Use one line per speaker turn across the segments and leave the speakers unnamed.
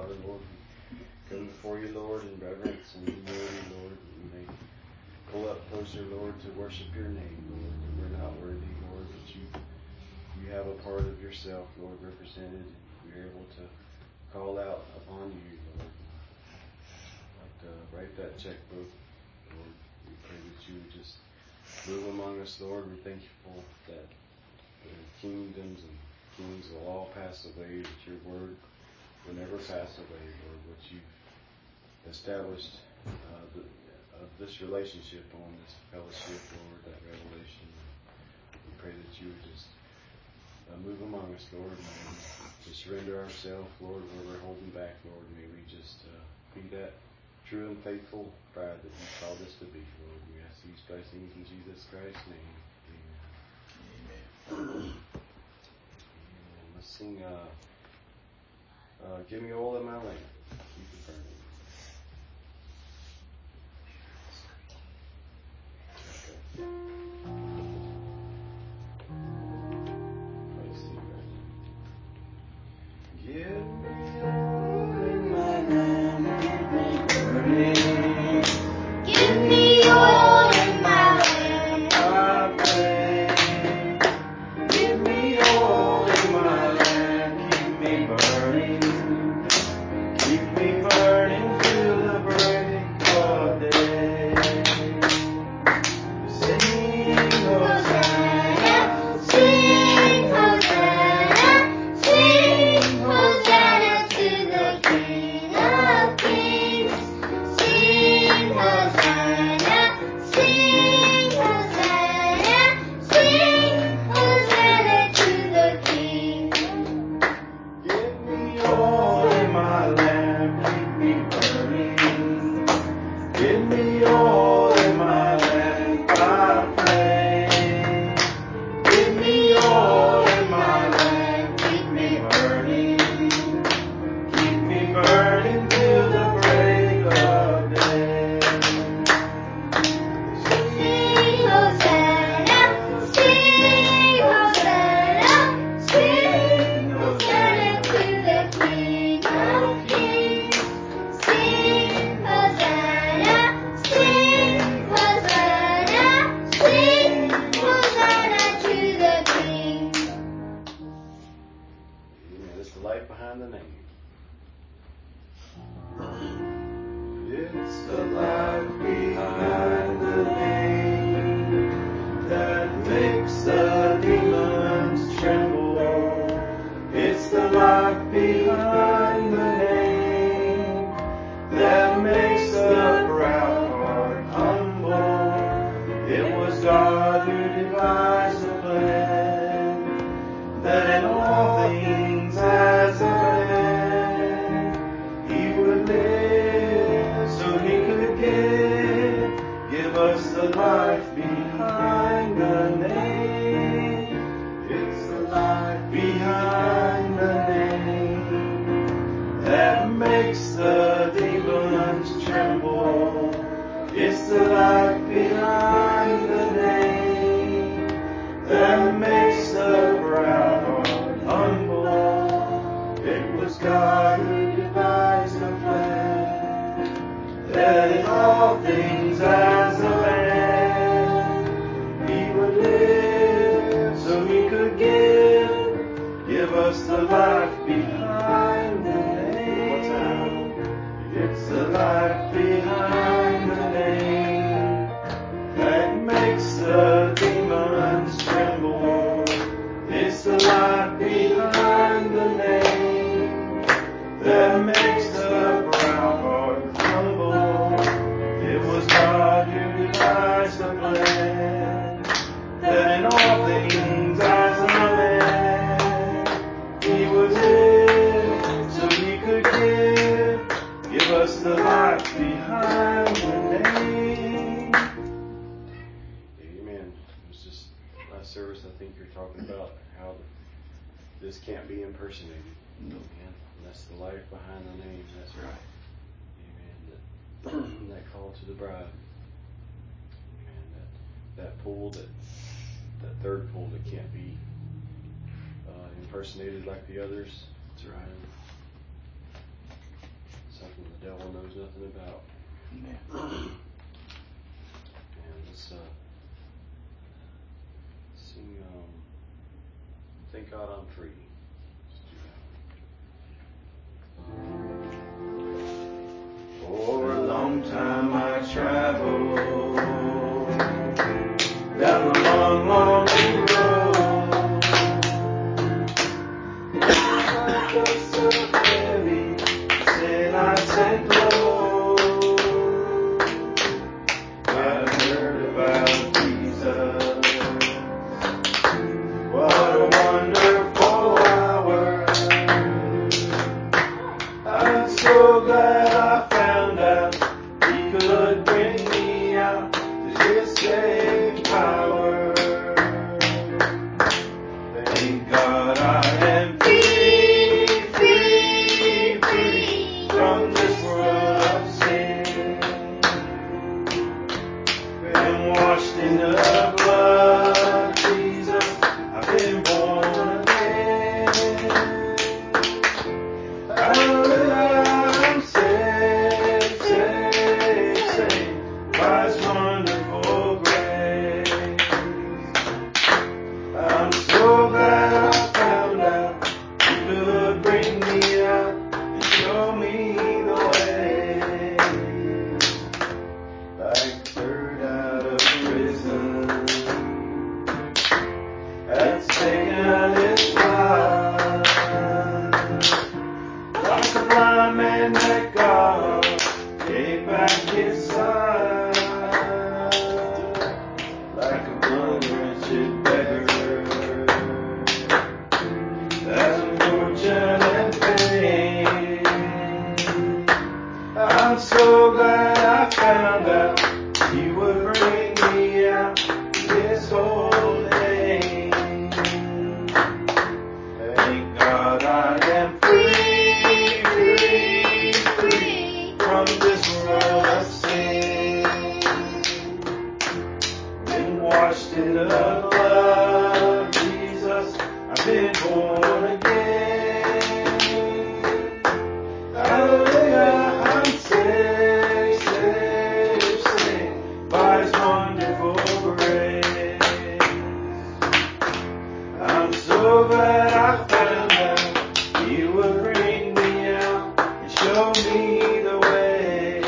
Father, Lord, we come before you, Lord, in reverence and humility, Lord, that we may pull up closer, Lord, to worship your name, Lord, that we're not worthy, Lord, but you have a part of yourself, Lord, represented, and we're able to call out upon you, Lord. Write that checkbook, Lord. We pray that you would just move among us, Lord. We're thankful that the kingdoms and kings will all pass away, that your word will never pass away, Lord. What you've established of this relationship on this fellowship, Lord, that revelation. We pray that you would just move among us, Lord, and just surrender ourselves, Lord, where we're holding back, Lord. May we just be that true and faithful bride that you called us to be, Lord. We ask these blessings in Jesus Christ's name. Amen. Amen. Let's sing Give Me Oil in My Lamp. Keep it burning. This can't be impersonated. No. Amen. And that's the life behind the name. That's right. Amen. That call to the bride. And that pull, that third pull that can't be impersonated like the others. That's right. something the devil knows nothing about.
Amen.
And let's sing Thank God I'm Free.
For a long time I traveled down the long, lonely road. Life was so heavy, said I sank low. I heard about Jesus. What a wonderful hour. I'm so glad I found out He could bring me out to His saving power. Thank God I am free, free, free from this world of sin. Been washed in the blood of Jesus. I've been born again. I'm saved, saved, saved by His wonderful grace. I'm so glad I found out He could bring me out and show me the way. Like a bird out of prison, that's taken its flight. Like a blind man that God gave back His sight. Like a blood-wretched beggar, that's unfortunate pain. I'm so glad I found out He would bring me out to His holy name. Thank God I am free, free, free from this world of sin. Been washed in the blood of Jesus. I've been born again. Hallelujah, I'm saved, saved, saved by His wonderful grace. I'm so glad I found out He would bring me out and show me the way.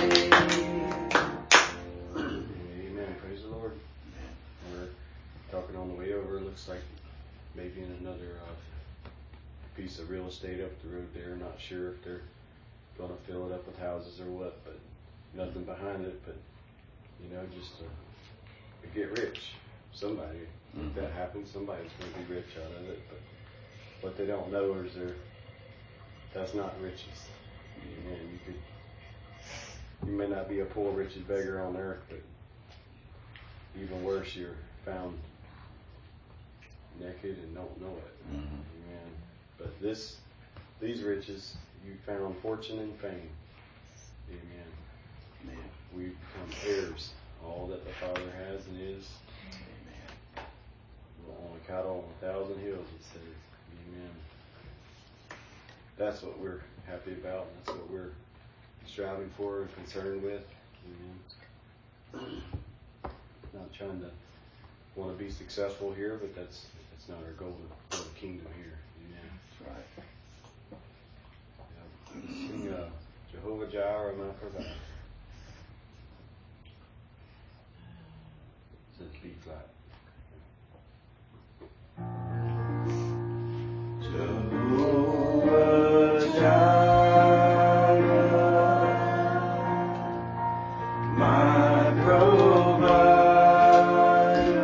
Amen. Praise the Lord. We're talking on the way over. Looks like maybe in another piece of real estate up the road there. Not sure if they're going to fill it up with houses or what, but nothing behind it. But, just to get rich. Somebody, if that happens, somebody's going to be rich out of it. But what they don't know is that's not riches. Amen. You may not be a poor, wretched beggar on earth, but even worse, you're found naked and don't know it. Amen. But these riches, you found fortune and fame. Amen. We become heirs. All that the Father has and is. On a cattle on 1,000 hills, it says. Amen. That's what we're happy about. That's what we're striving for and concerned with. Amen. Not trying to want to be successful here, but that's not our goal for the kingdom here. Amen. That's right. Sing Jehovah Jireh, my provider. Says B flat.
Jehovah Jireh, my provider,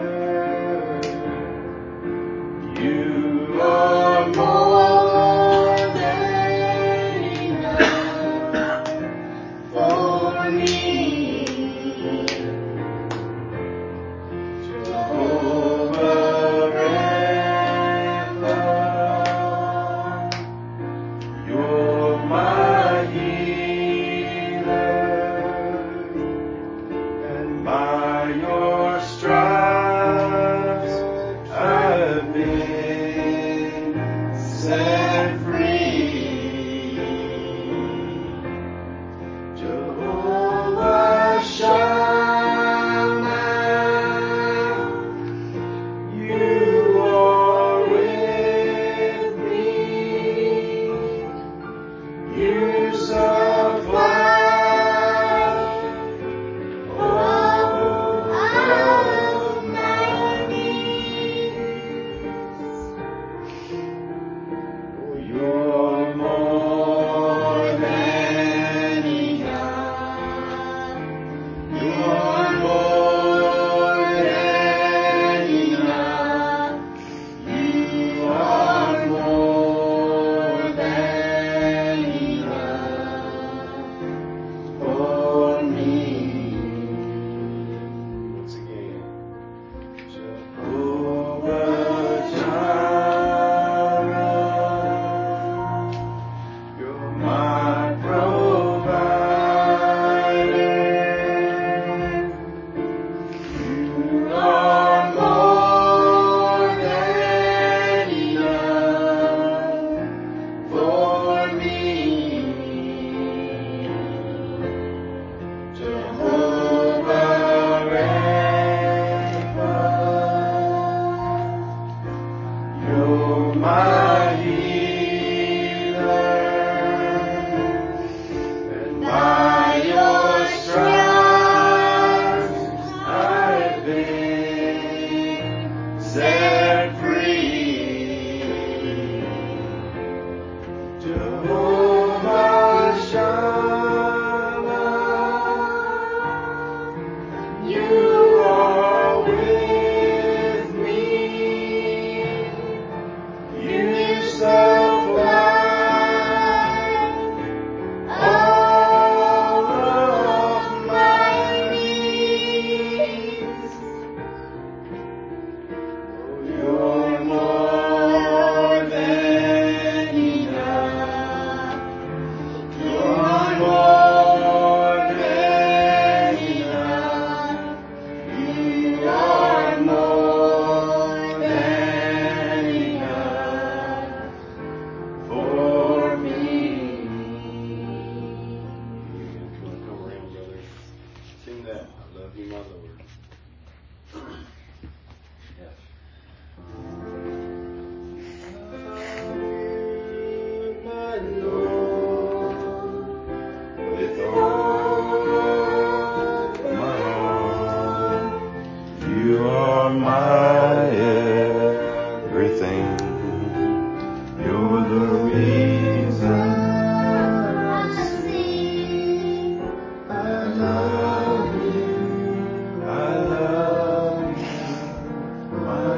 you are more than enough for me. Jehovah Jehovah Shammah, you are with me. You supply all of my needs. You're more than enough. You're more than enough. You are more than enough for me.
Come around, brother. Sing that. I love you, my Lord. Yes.
My Lord, with all my heart, you are my everything. You're the reason I sing. I love you, my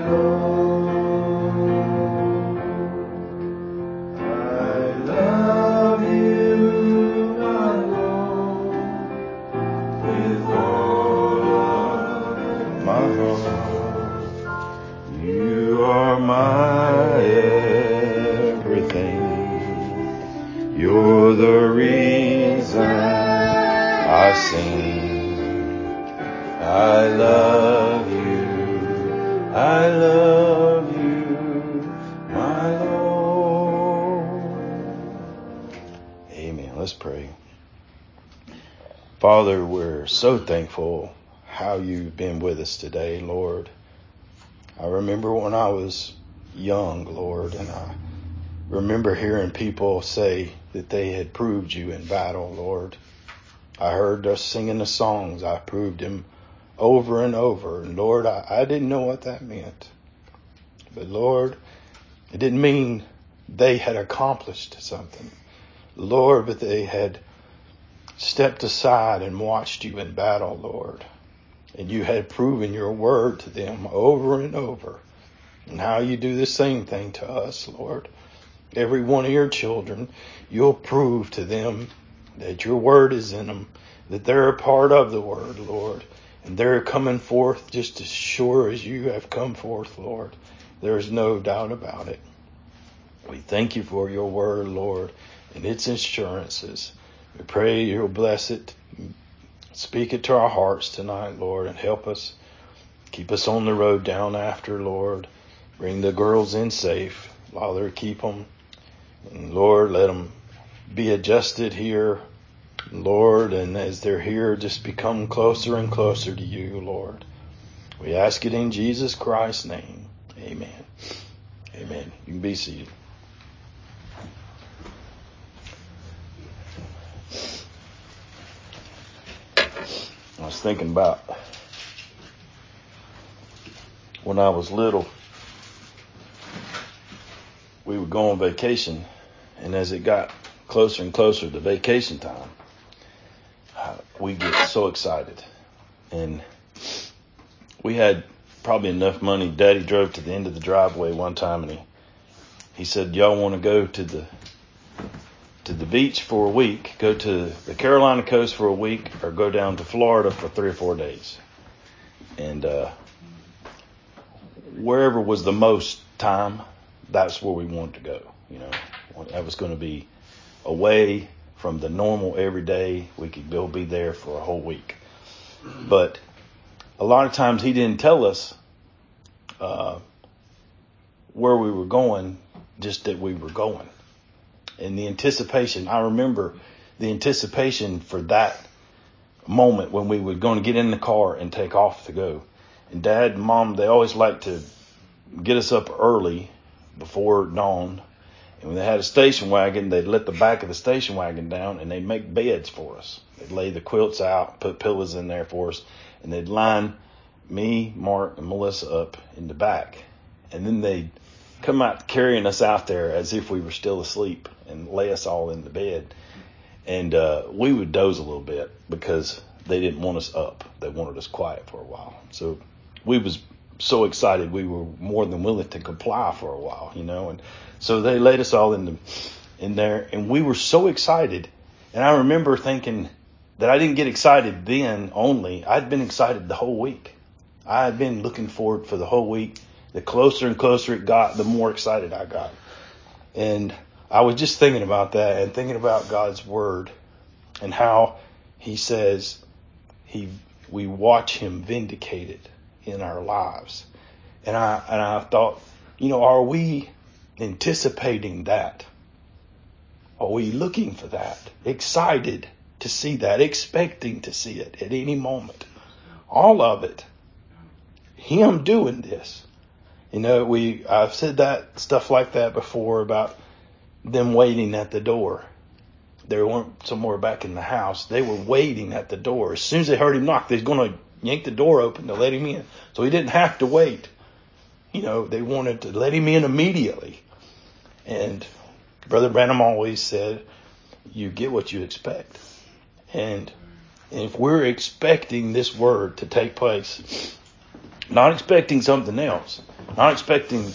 Lord. I love you, my Lord, with all of my heart. You are my everything. You're the reason I sing. I love you, my Lord. Amen. Let's pray. Father, we're so thankful how you've been with us today, Lord. I remember when I was young, Lord, and I remember hearing people say that they had proved you in battle, Lord. I heard us singing the songs. I proved him over and over. And Lord, I didn't know what that meant. But Lord, it didn't mean they had accomplished something, Lord, but they had stepped aside and watched you in battle, Lord. And you had proven your word to them over and over. And now you do the same thing to us, Lord. Every one of your children, you'll prove to them that your word is in them, that they're a part of the word, Lord. And they're coming forth just as sure as you have come forth, Lord. There is no doubt about it. We thank you for your word, Lord, and its assurances. We pray you'll bless it. Speak it to our hearts tonight, Lord, and help us. Keep us on the road down after, Lord. Bring the girls in safe. Father, keep them. And Lord, let them be adjusted here, Lord, and as they're here, just become closer and closer to you, Lord. We ask it in Jesus Christ's name. Amen. Amen. You can be seated. I was thinking about when I was little, we would go on vacation, and as it got closer and closer to vacation time, we get so excited. And we had probably enough money. Daddy drove to the end of the driveway one time, and he said, y'all want to go to the beach for a week, go to the Carolina coast for a week, or go down to Florida for 3 or 4 days. And wherever was the most time, that's where we wanted to go. You know, that was going to be away from the normal everyday. We could go be there for a whole week. But a lot of times he didn't tell us where we were going, just that we were going. And the anticipation, I remember the anticipation for that moment when we were going to get in the car and take off to go. And Dad and Mom, they always liked to get us up early before dawn. And when they had a station wagon, they'd let the back of the station wagon down and they'd make beds for us. They'd lay the quilts out, put pillows in there for us, and they'd line me, Mark, and Melissa up in the back. And then they'd come out carrying us out there as if we were still asleep and lay us all in the bed. And we would doze a little bit because they didn't want us up. They wanted us quiet for a while. So we was so excited we were more than willing to comply for a while, And so they laid us all in there, and we were so excited. And I remember thinking that I didn't get excited then only. I'd been excited the whole week. I had been looking forward for the whole week. The closer and closer it got, the more excited I got. And I was just thinking about that and thinking about God's word and how he says we watch him vindicated in our lives. And I thought, are we anticipating that? Are we looking for that? Excited to see that, expecting to see it at any moment. All of it. Him doing this. I've said that stuff like that before about them waiting at the door. They weren't somewhere back in the house. They were waiting at the door. As soon as they heard him knock, they was going to yank the door open to let him in. So he didn't have to wait. They wanted to let him in immediately. And Brother Branham always said, you get what you expect. And if we're expecting this word to take place, not expecting something else, not expecting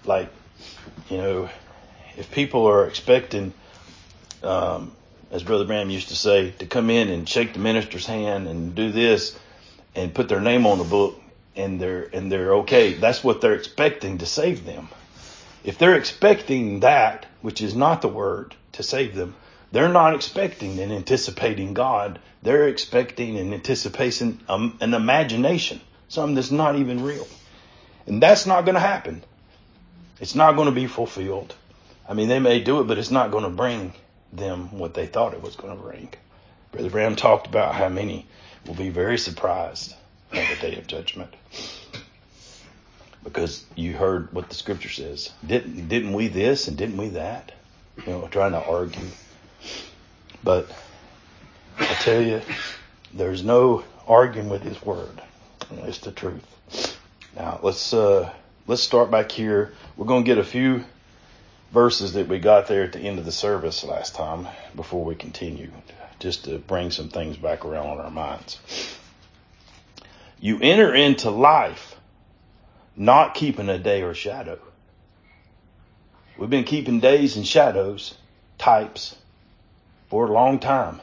if people are expecting, as Brother Branham used to say, to come in and shake the minister's hand and do this and put their name on the book and they're okay. That's what they're expecting to save them. If they're expecting that, which is not the word, to save them, they're not expecting and anticipating God. They're expecting and anticipating an imagination, something that's not even real. And that's not going to happen. It's not going to be fulfilled. I mean, they may do it, but it's not going to bring them what they thought it was going to bring. Brother Branham talked about how many will be very surprised on the day of judgment. Because you heard what the scripture says. Didn't we this and didn't we that? Trying to argue. But I tell you, there's no arguing with his word. It's the truth. Now let's start back here. We're going to get a few verses that we got there at the end of the service last time before we continue, just to bring some things back around on our minds. You enter into life not keeping a day or shadow. We've been keeping days and shadows, types, for a long time.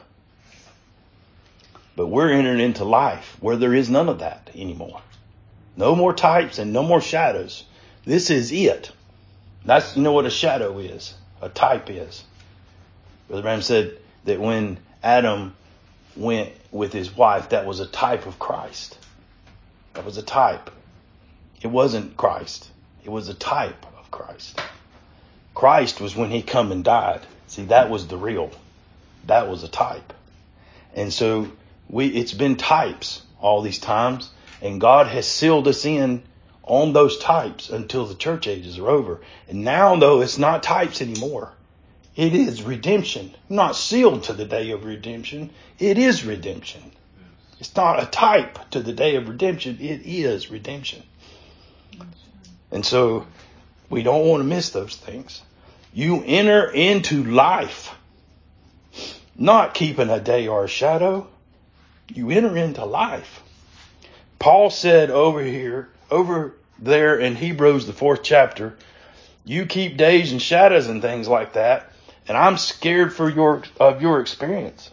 But we're entering into life where there is none of that anymore. No more types and no more shadows. This is it. That's, what a shadow is. A type is. Brother Branham said that when Adam went with his wife, that was a type of Christ. That was a type. It wasn't Christ. It was a type of Christ. Christ was when he come and died. See, that was the real. That was a type. And so it's been types all these times. And God has sealed us in on those types until the church ages are over. And now, though, it's not types anymore. It is redemption. Not sealed to the day of redemption. It is redemption. It's not a type to the day of redemption. It is redemption. And so we don't want to miss those things. You enter into life, not keeping a day or a shadow. You enter into life. Paul said over there in Hebrews, the 4th chapter, you keep days and shadows and things like that. And I'm scared for your experience.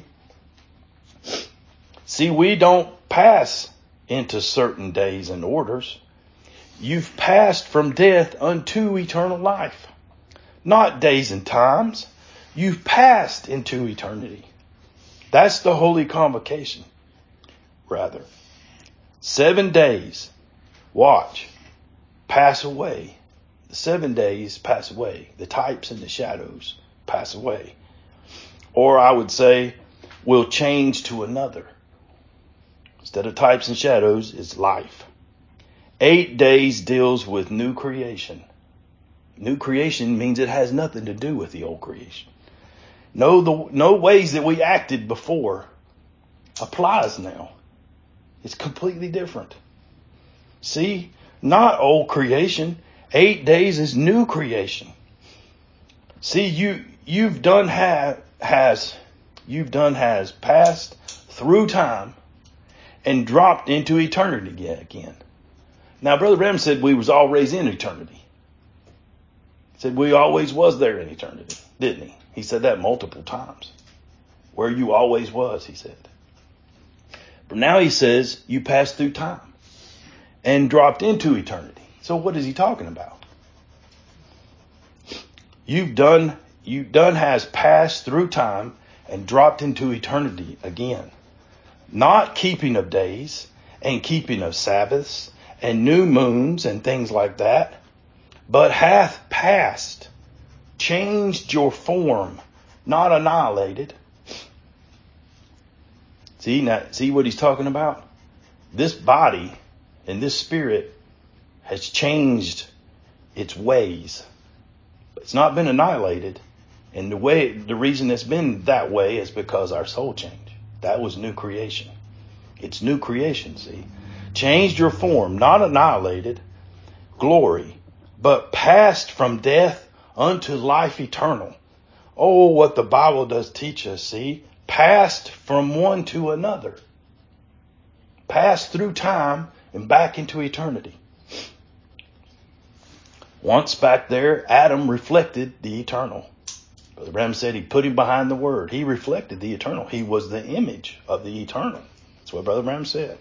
See, we don't pass into certain days and orders. You've passed from death unto eternal life. Not days and times. You've passed into eternity. That's the holy convocation. Rather, 7 days, watch, pass away. The 7 days pass away. The types and the shadows pass away. Or I would say, will change to another. Instead of types and shadows, it's life. 8 days deals with new creation. New creation means it has nothing to do with the old creation. No ways that we acted before applies now. It's completely different. See, not old creation. 8 days is new creation. See, you've done has passed through time and dropped into eternity again. Now, Brother Branham said we was always in eternity. He said we always was there in eternity, didn't he? He said that multiple times. Where you always was, he said. But now he says you passed through time and dropped into eternity. So what is he talking about? You've done has passed through time and dropped into eternity again. Not keeping of days and keeping of Sabbaths and new moons and things like that, but hath passed, changed your form, not annihilated. See what he's talking about? This body and this spirit has changed its ways. It's not been annihilated. And the reason it's been that way is because our soul changed. That was new creation. It's new creation, see. Changed your form, not annihilated, glory, but passed from death unto life eternal. Oh, what the Bible does teach us, see. Passed from one to another. Passed through time and back into eternity. Once back there, Adam reflected the eternal. Brother Branham said he put him behind the word. He reflected the eternal. He was the image of the eternal. That's what Brother Branham said.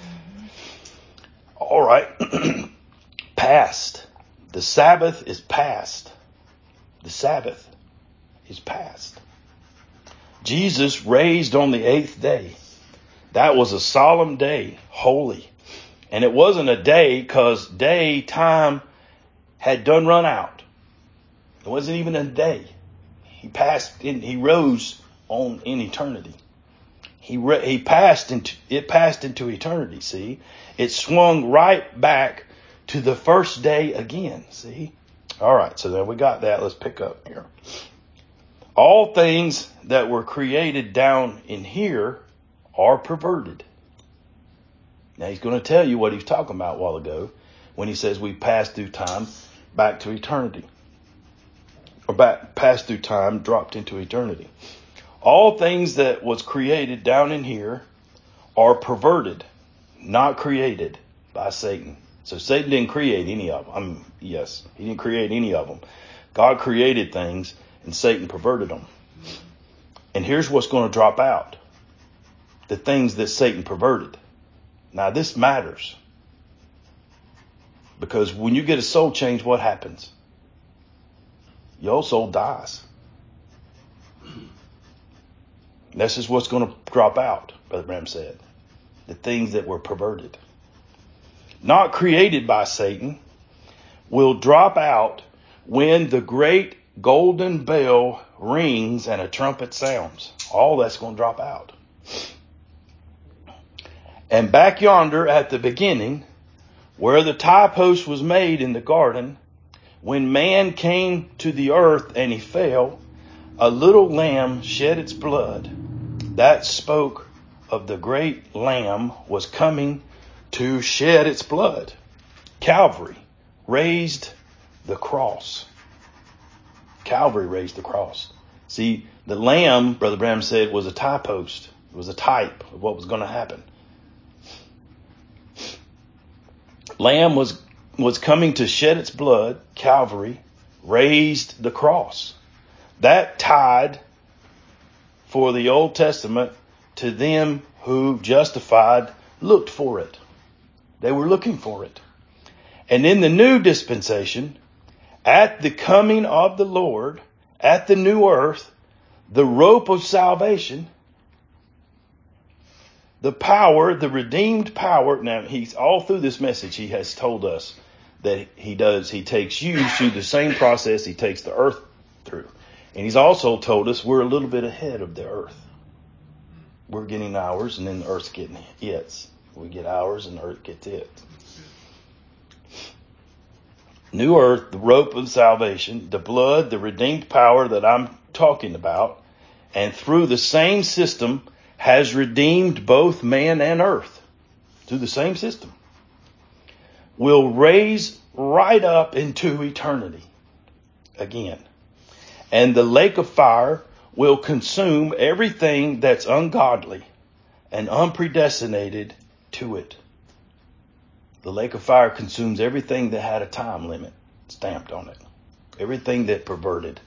All right. Past. The Sabbath is past. The Sabbath is past. Jesus raised on the 8th day. That was a solemn day, holy. And it wasn't a day because time had done run out. It wasn't even a day. He rose in eternity. It passed into eternity, see? It swung right back to the first day again, see? All right, so then we got that. Let's pick up here. All things that were created down in here are perverted. Now he's going to tell you what he was talking about a while ago when he says we passed through time back to eternity. Or passed through time, dropped into eternity. All things that was created down in here are perverted, not created by Satan. So Satan didn't create any of them. Yes, he didn't create any of them. God created things and Satan perverted them. And here's what's going to drop out. The things that Satan perverted. Now this matters. Because when you get a soul change, what happens? Your soul dies. This is what's going to drop out, Brother Branham said. The things that were perverted. Not created by Satan will drop out when the great golden bell rings and a trumpet sounds. All that's going to drop out. And back yonder at the beginning, where the tie post was made in the garden, when man came to the earth and he fell, a little lamb shed its blood. That spoke of the great lamb was coming to shed its blood. Calvary raised the cross. Calvary raised the cross. See, the lamb, Brother Branham said, was a tie post. It was a type of what was going to happen. Lamb was coming to shed its blood. Calvary raised the cross. That tied for the Old Testament to them who justified looked for it. They were looking for it. And in the new dispensation, at the coming of the Lord, at the new earth, the rope of salvation, the power, the redeemed power. Now, he's all through this message, he has told us that he takes you through the same process he takes the earth through. And he's also told us we're a little bit ahead of the earth. We're getting ours and then the earth's getting its. We get ours and the earth gets it. New earth, the rope of salvation, the blood, the redeemed power that I'm talking about, and through the same system has redeemed both man and earth. Through the same system. will raise right up into eternity again. And the lake of fire will consume everything that's ungodly and unpredestinated to it. The lake of fire consumes everything that had a time limit stamped on it. Everything that perverted.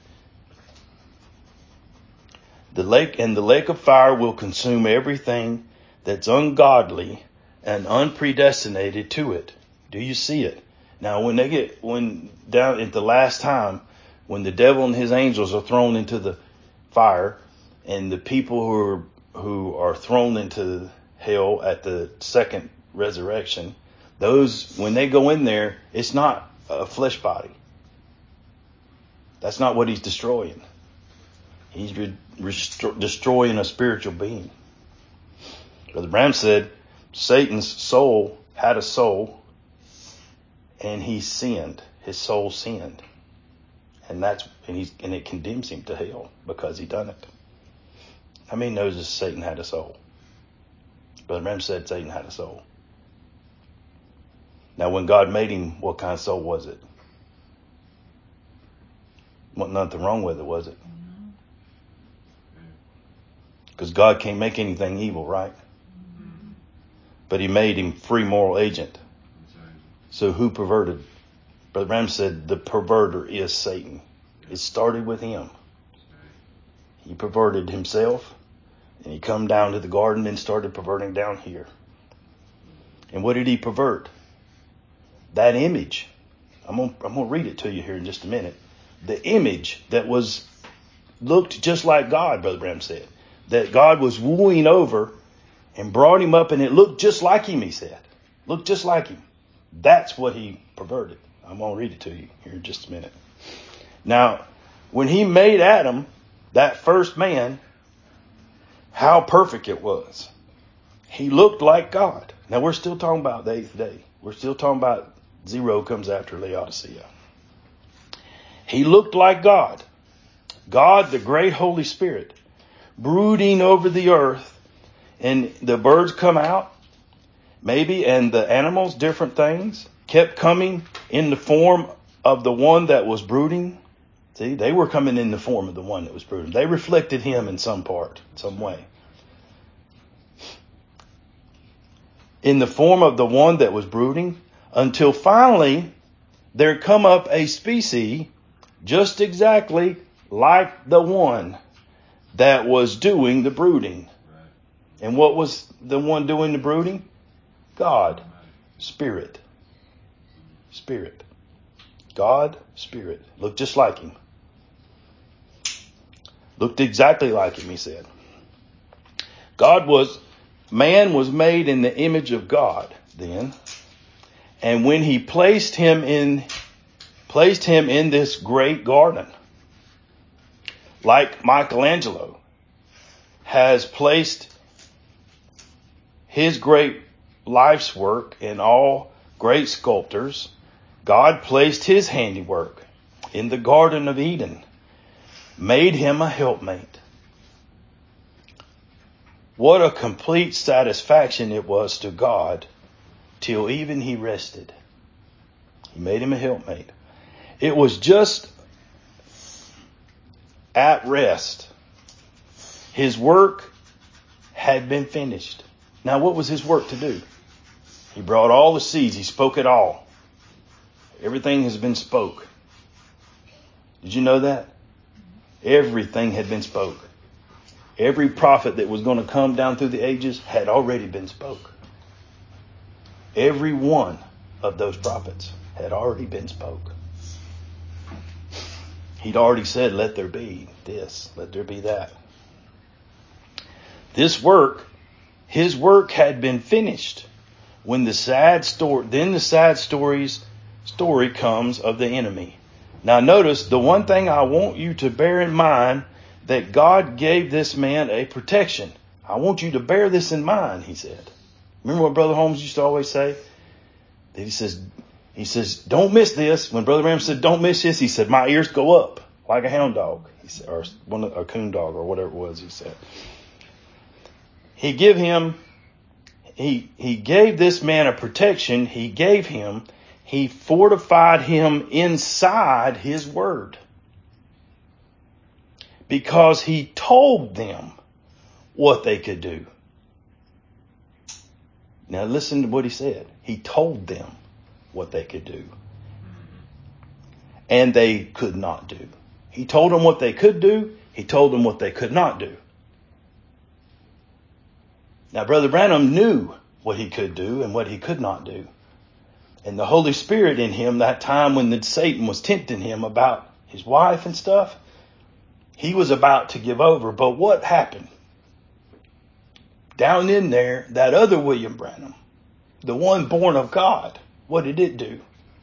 The lake of fire will consume everything that's ungodly and unpredestinated to it. Do you see it? Now, when down at the last time, when the devil and his angels are thrown into the fire, and the people who are thrown into hell at the second resurrection, those, when they go in there, it's not a flesh body. That's not what he's destroying. He's destroying a spiritual being. Brother Branham said Satan's soul had a soul, and he sinned. His soul sinned, and it condemns him to hell because he done it. How many knows that Satan had a soul? Brother Branham said Satan had a soul. Now, when God made him, what kind of soul was it? Wasn't nothing wrong with it, was it? Because God can't make anything evil, right? But he made him free moral agent. So who perverted? Brother Branham said the perverter is Satan. It started with him. He perverted himself, and he come down to the garden and started perverting down here. And what did he pervert? That image. I'm gonna read it to you here in just a minute. The image that looked just like God, Brother Branham said. That God was wooing over and brought him up, and it looked just like him, he said. Looked just like him. That's what he perverted. I'm going to read it to you here in just a minute. Now, when he made Adam, that first man, how perfect it was. He looked like God. Now, we're still talking about the eighth day. We're still talking about zero comes after Laodicea. He looked like God. God, the great Holy Spirit, brooding over the earth, and the birds come out, maybe, and the animals, different things, kept coming in the form of the one that was brooding. See, they were coming in the form of the one that was brooding. They reflected him in some part, some way. In the form of the one that was brooding, until finally there come up a species just exactly like the one that was doing the brooding. Right. And what was the one doing the brooding? God. Spirit. Spirit. God, Spirit. Looked just like him. Looked exactly like him, he said. Man was made in the image of God then. And when he placed him in this great garden, like Michelangelo has placed his great life's work in all great sculptors, God placed his handiwork in the Garden of Eden, made him a helpmate. What a complete satisfaction it was to God till even he rested. He made him a helpmate. It was just at rest. His work had been finished. Now, what was his work to do? He brought all the seeds. He spoke it all. Everything has been spoke. Did you know that? Everything had been spoke. Every prophet that was going to come down through the ages had already been spoke. Every one of those prophets had already been spoke. He'd already said, let there be this, let there be that. His work had been finished when the sad story comes of the enemy. Now notice, the one thing I want you to bear in mind, that God gave this man a protection. I want you to bear this in mind, he said. Remember what Brother Holmes used to always say? That he says, don't miss this. When Brother Branham said, don't miss this, he said, my ears go up like a hound dog. He said, or a coon dog, or whatever it was, he said. He gave this man a protection. He gave him He fortified him inside his word. Because he told them what they could do. Now listen to what he said. He told them what they could do. And they could not do. He told them what they could do. He told them what they could not do. Now Brother Branham knew what he could do and what he could not do. And the Holy Spirit in him, that time when Satan was tempting him about his wife and stuff, he was about to give over. But what happened? Down in there, that other William Branham, the one born of God, what did it do?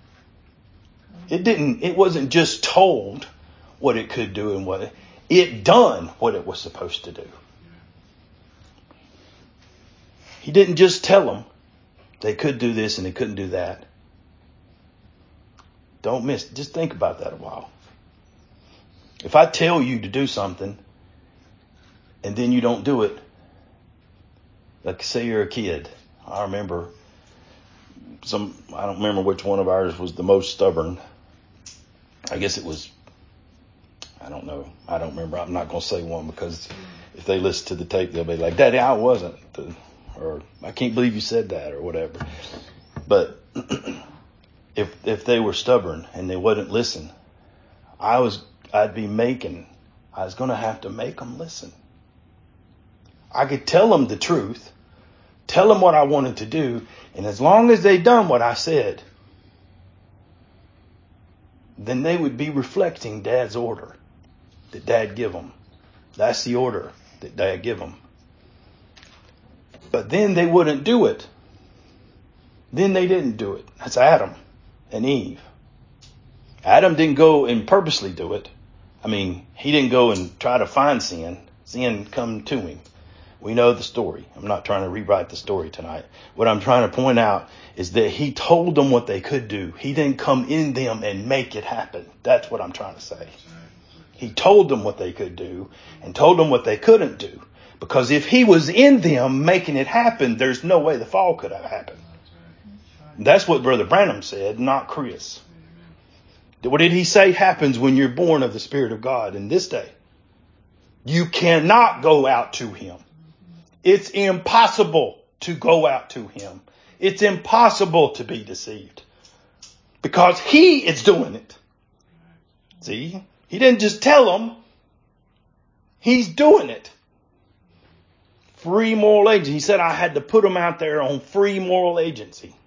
It wasn't just told what it could do and it done what it was supposed to do. He didn't just tell them they could do this and they couldn't do that. Don't miss. Just think about that a while. If I tell you to do something and then you don't do it, like say you're a kid. I remember I don't remember which one of ours was the most stubborn. I guess it was, I don't know. I don't remember. I'm not going to say one because if they listen to the tape, they'll be like, Daddy, I wasn't. Or I can't believe you said that or whatever. But if they were stubborn and they wouldn't listen, I was going to have to make them listen. I could tell them the truth, tell them what I wanted to do. And as long as they done what I said, then they would be reflecting Dad's order that Dad give them. That's the order that Dad give them. But then they wouldn't do it. Then they didn't do it. That's Adam and Eve. Adam didn't go and purposely do it. I mean, he didn't go and try to find sin. Sin come to him. We know the story. I'm not trying to rewrite the story tonight. What I'm trying to point out is that he told them what they could do. He didn't come in them and make it happen. That's what I'm trying to say. He told them what they could do and told them what they couldn't do. Because if he was in them making it happen, there's no way the fall could have happened. That's what Brother Branham said, not Chris. What did he say happens when you're born of the Spirit of God in this day? You cannot go out to him. It's impossible to go out to him. It's impossible to be deceived. Because he is doing it. See? He didn't just tell them. He's doing it. Free moral agency. He said I had to put them out there on free moral agency.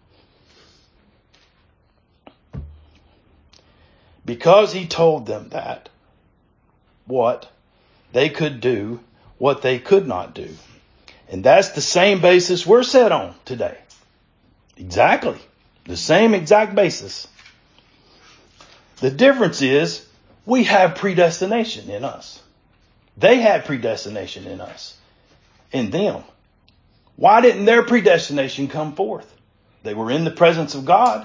Because he told them that, what they could do, what they could not do. And that's the same basis we're set on today. Exactly. The same exact basis. The difference is we have predestination in us. They had predestination in us. In them. Why didn't their predestination come forth? They were in the presence of God.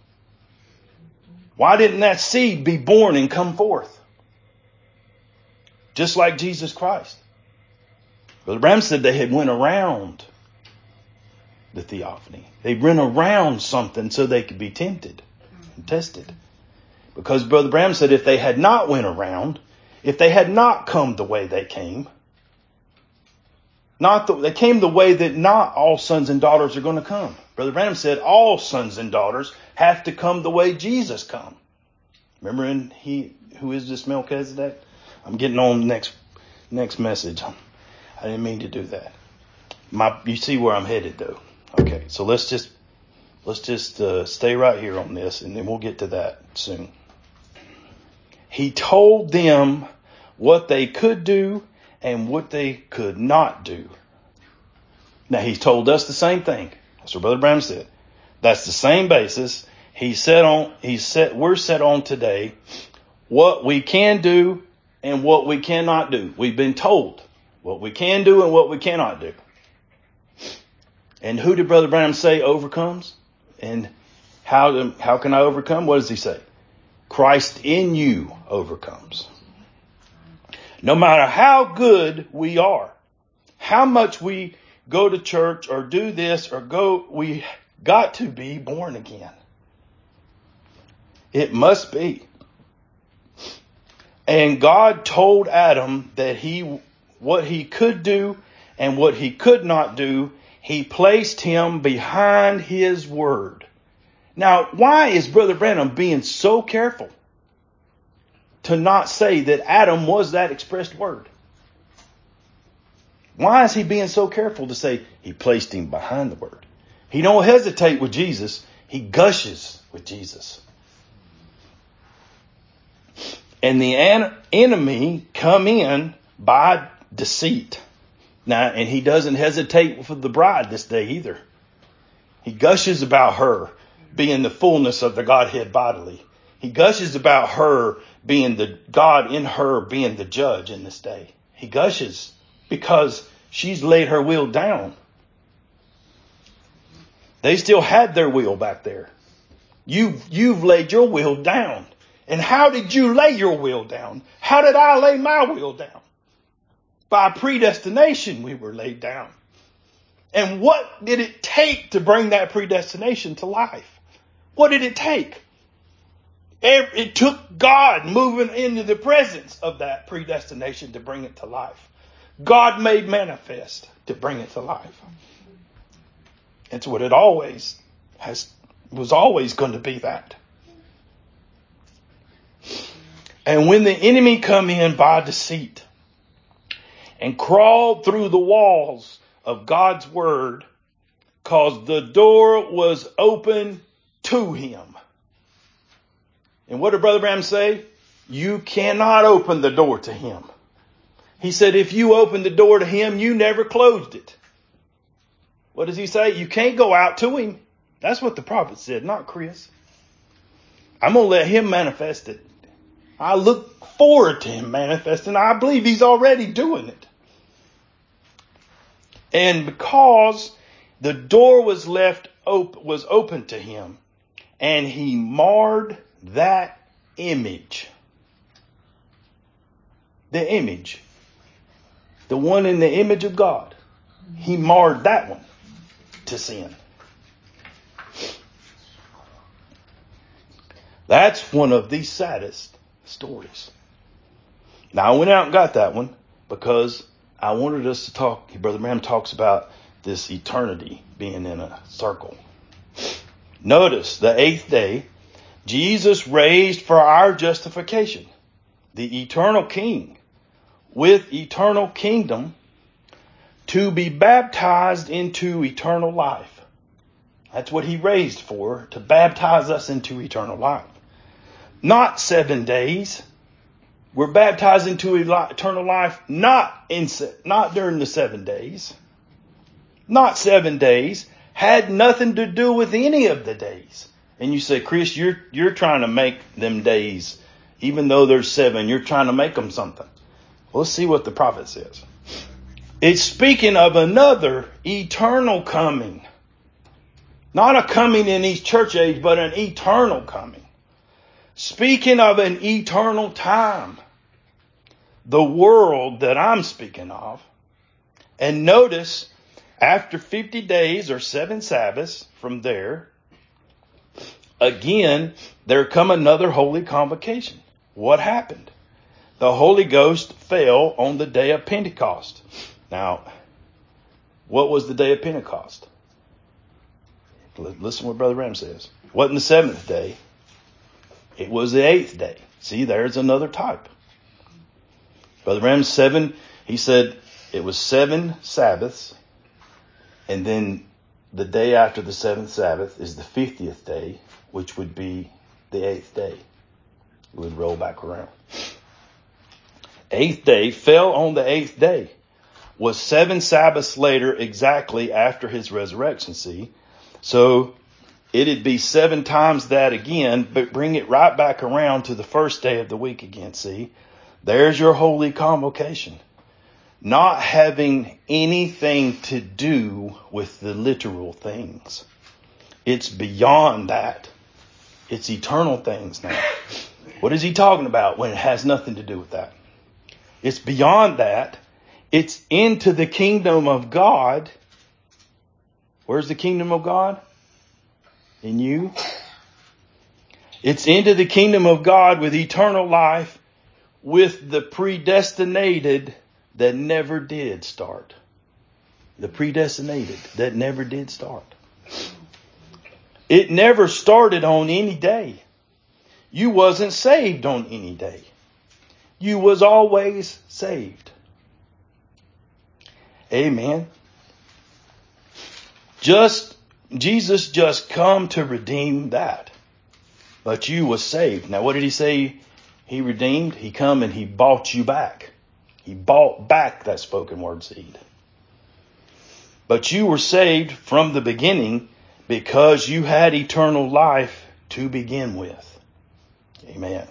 Why didn't that seed be born and come forth? Just like Jesus Christ. Brother Branham said they had went around the theophany. They went around something so they could be tempted and tested. Because Brother Branham said if they had not went around, if they had not come the way they came, they came the way that not all sons and daughters are going to come. Brother Branham said all sons and daughters have to come the way Jesus come. Remember who is this Melchizedek? I'm getting on next message. I didn't mean to do that. You see where I'm headed though. Okay, so let's just stay right here on this and then we'll get to that soon. He told them what they could do and what they could not do. Now he's told us the same thing. That's what Brother Branham said. That's the same basis. We're set on today what we can do and what we cannot do. We've been told what we can do and what we cannot do. And who did Brother Branham say overcomes? And how can I overcome? What does he say? Christ in you overcomes. No matter how good we are, how much we go to church or do this or we got to be born again. It must be. And God told Adam that what he could do and what he could not do, he placed him behind his word. Now, why is Brother Branham being so careful to not say that Adam was that expressed word? Why is he being so careful to say he placed him behind the word? He don't hesitate with Jesus. He gushes with Jesus. And the enemy come in by deceit. Now, and he doesn't hesitate for the bride this day either. He gushes about her being the fullness of the Godhead bodily. He gushes about her being the God in her being the judge in this day. He gushes because she's laid her will down. They still had their will back there. You've laid your will down. And how did you lay your will down? How did I lay my will down? By predestination we were laid down. And what did it take to bring that predestination to life? What did it take? It took God moving into the presence of that predestination to bring it to life. God made manifest to bring it to life. It's what it always was always going to be that. And when the enemy come in by deceit and crawled through the walls of God's word, cause the door was open to him. And what did Brother Branham say? You cannot open the door to him. He said, if you open the door to him, you never closed it. What does he say? You can't go out to him. That's what the prophet said, not Chris. I'm going to let him manifest it. I look forward to him manifesting. I believe he's already doing it. And because the door was was open to him, and he marred that image. The image. The one in the image of God. He marred that one to sin. That's one of the saddest stories. Now I went out and got that one because I wanted us to talk. Brother Branham talks about this eternity being in a circle. Notice the 8th day, Jesus raised for our justification, the eternal King with eternal kingdom to be baptized into eternal life. That's what he raised for, to baptize us into eternal life. Not 7 days. We're baptized into eternal life not during the 7 days. Not 7 days. Had nothing to do with any of the days. And you say, Chris, you're trying to make them days, even though there's 7, you're trying to make them something. Well, let's see what the prophet says. It's speaking of another eternal coming. Not a coming in each church age, but an eternal coming. Speaking of an eternal time. The world that I'm speaking of. And notice, after 50 days or 7 Sabbaths from there, again, there come another holy convocation. What happened? The Holy Ghost fell on the day of Pentecost. Now, what was the day of Pentecost? Listen to what Brother Branham says. It wasn't the 7th day. It was the 8th day. See, there's another type. Brother Branham 7, he said it was 7 Sabbaths. And then the day after the 7th Sabbath is the 50th day, which would be the 8th day. It would roll back around. 8th day fell on the 8th day. Was 7 Sabbaths later, exactly after his resurrection, see? So it'd be 7 times that again, but bring it right back around to the first day of the week again, see? There's your holy convocation. Not having anything to do with the literal things. It's beyond that. It's eternal things now. What is he talking about when it has nothing to do with that? It's beyond that. It's into the kingdom of God. Where's the kingdom of God? In you. It's into the kingdom of God with eternal life, with the predestinated that never did start. The predestinated that never did start. It never started on any day. You wasn't saved on any day. You was always saved. Amen. Jesus just come to redeem that. But you was saved. Now what did he say he redeemed? He come and he bought you back. He bought back that spoken word seed. But you were saved from the beginning because you had eternal life to begin with. Amen.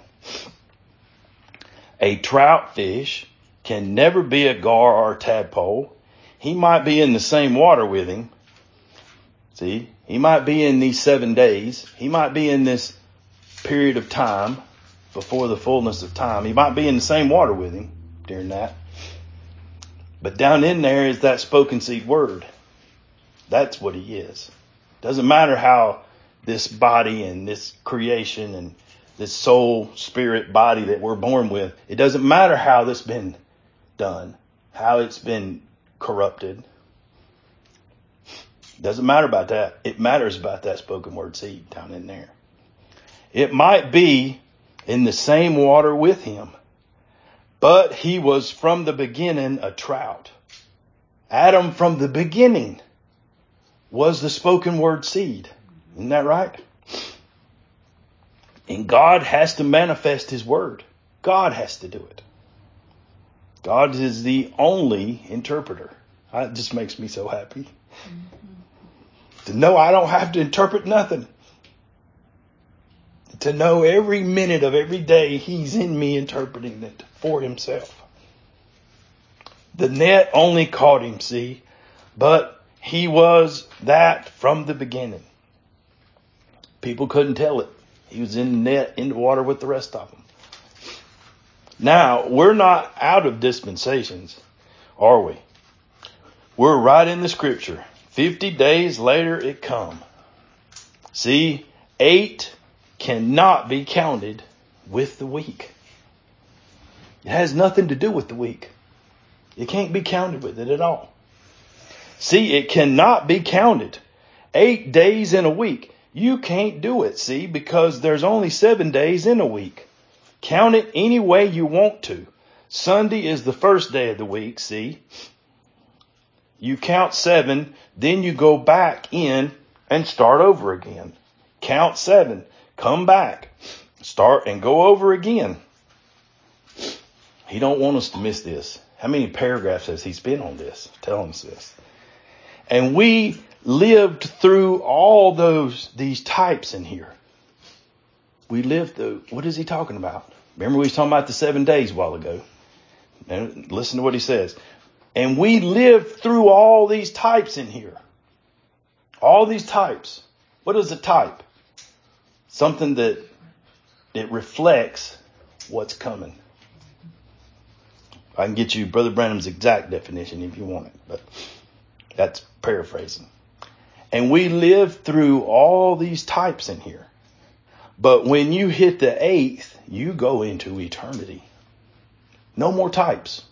A trout fish can never be a gar or a tadpole. He might be in the same water with him. See, he might be in these 7 days. He might be in this period of time before the fullness of time. He might be in the same water with him during that. But down in there is that spoken seed word. That's what he is. Doesn't matter how this body and this creation and this soul, spirit, body that we're born with, it doesn't matter how this been done, how it's been corrupted. It doesn't matter about that. It matters about that spoken word seed down in there. It might be in the same water with him, but he was from the beginning a trout. Adam from the beginning was the spoken word seed. Isn't that right? And God has to manifest his word. God has to do it. God is the only interpreter. It just makes me so happy. To know I don't have to interpret nothing. To know every minute of every day he's in me interpreting it for himself. The net only caught him, see, but he was that from the beginning. People couldn't tell it. He was in the net, in the water with the rest of them. Now, we're not out of dispensations, are we? We're right in the scripture. 50 days later it come. See, 8 cannot be counted with the week. It has nothing to do with the week. It can't be counted with it at all. See, it cannot be counted. 8 days in a week. You can't do it, see, because there's only 7 days in a week. Count it any way you want to. Sunday is the first day of the week, see. You count 7, then you go back in and start over again. Count 7, come back, start and go over again. He don't want us to miss this. How many paragraphs has he spent on this, telling us this? And we lived through all these types in here. We lived through, what is he talking about? Remember we was talking about the 7 days a while ago. And listen to what he says. And we lived through all these types in here. All these types. What is a type? Something that it reflects what's coming. I can get you Brother Branham's exact definition if you want it, but that's paraphrasing. And we lived through all these types in here. But when you hit the 8th, you go into eternity. No more types.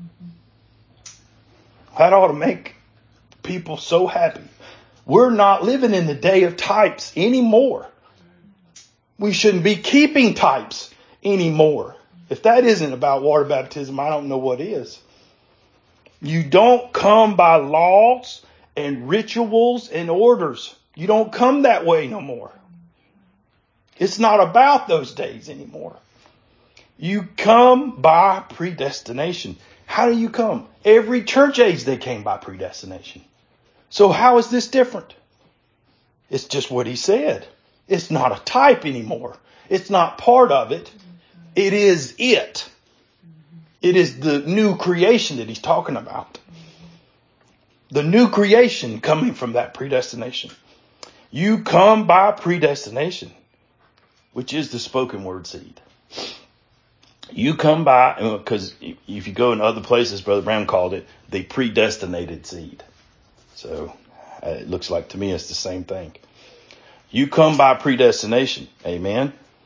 That ought to make people so happy. We're not living in the day of types anymore. We shouldn't be keeping types anymore. If that isn't about water baptism, I don't know what is. You don't come by laws and rituals and orders. You don't come that way no more. It's not about those days anymore. You come by predestination. How do you come? Every church age they came by predestination. So how is this different? It's just what he said. It's not a type anymore. It's not part of it. It is it. It is the new creation that he's talking about. The new creation coming from that predestination. You come by predestination, which is the spoken word seed. You come by, because if you go in other places, Brother Brown called it the predestinated seed. So it looks like to me it's the same thing. You come by predestination. Amen.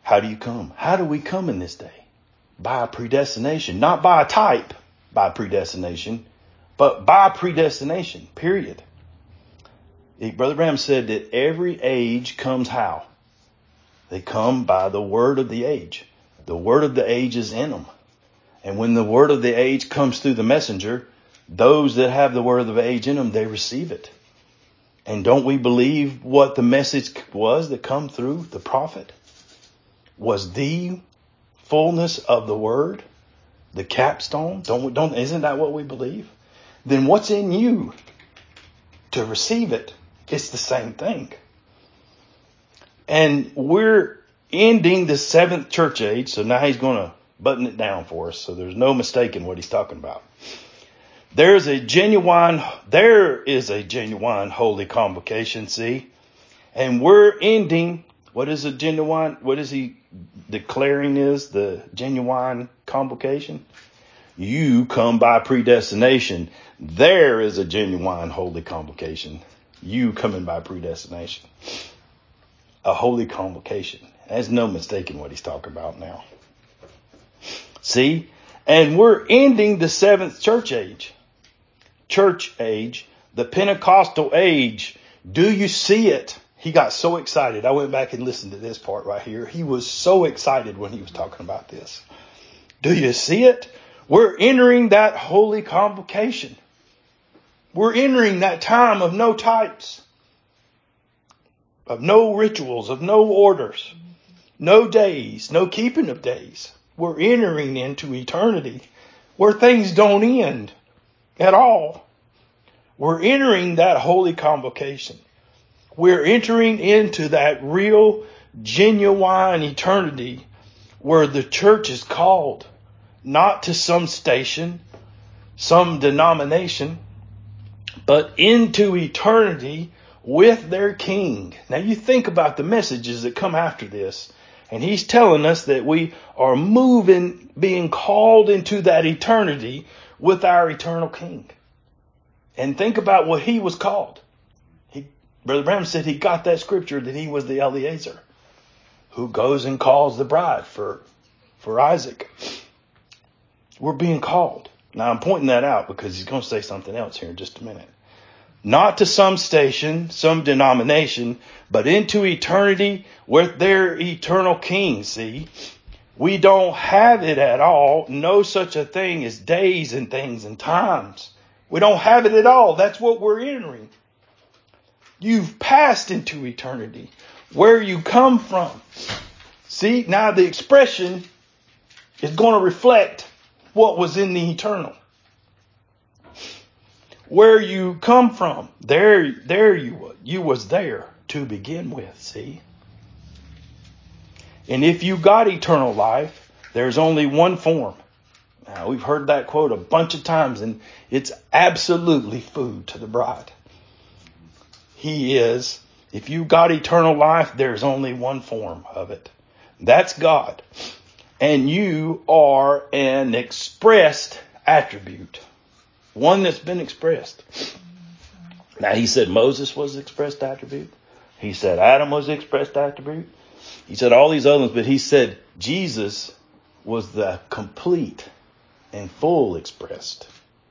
How do you come? How do we come in this day? By predestination, not by a type, by predestination, but by predestination, period. Brother Branham said that every age comes how? They come by the word of the age. The word of the age is in them. And when the word of the age comes through the messenger, those that have the word of the age in them, they receive it. And don't we believe what the message was that come through the prophet? Was the fullness of the word, the capstone? Isn't that what we believe? Then what's in you to receive it? It's the same thing. And we're ending the seventh church age. So now he's going to button it down for us. So there's no mistaking what he's talking about. There is a genuine holy convocation, see? And we're ending, what is he declaring is the genuine convocation? You come by predestination. There is a genuine holy convocation. You coming by predestination. A holy convocation. There's no mistaking what he's talking about now. See? And we're ending the seventh church age. The Pentecostal age. Do you see it? He got so excited. I went back and listened to this part right here. He was so excited when he was talking about this. Do you see it? We're entering that holy convocation. We're entering that time of no types, of no rituals, of no orders, no days, no keeping of days. We're entering into eternity where things don't end at all. We're entering that holy convocation. We're entering into that real, genuine eternity where the church is called not to some station, some denomination, but into eternity with their King. Now you think about the messages that come after this, and he's telling us that we are moving, being called into that eternity with our eternal King. And think about what he was called. Brother Branham said he got that scripture that he was the Eliezer who goes and calls the bride for Isaac. We're being called. Now I'm pointing that out because he's going to say something else here in just a minute. Not to some station, some denomination, but into eternity with their eternal King. See, we don't have it at all. No such a thing as days and things and times. We don't have it at all. That's what we're entering. You've passed into eternity, where you come from. See, now the expression is going to reflect what was in the eternal. Where you come from, there you was there to begin with, see? And if you got eternal life, there's only one form. Now, we've heard that quote a bunch of times, and it's absolutely food to the bride. He is, if you got eternal life, there's only one form of it. That's God. And you are an expressed attribute. One that's been expressed. Now he said Moses was expressed attribute. He said Adam was expressed attribute. He said all these others, but he said Jesus was the complete and full expressed.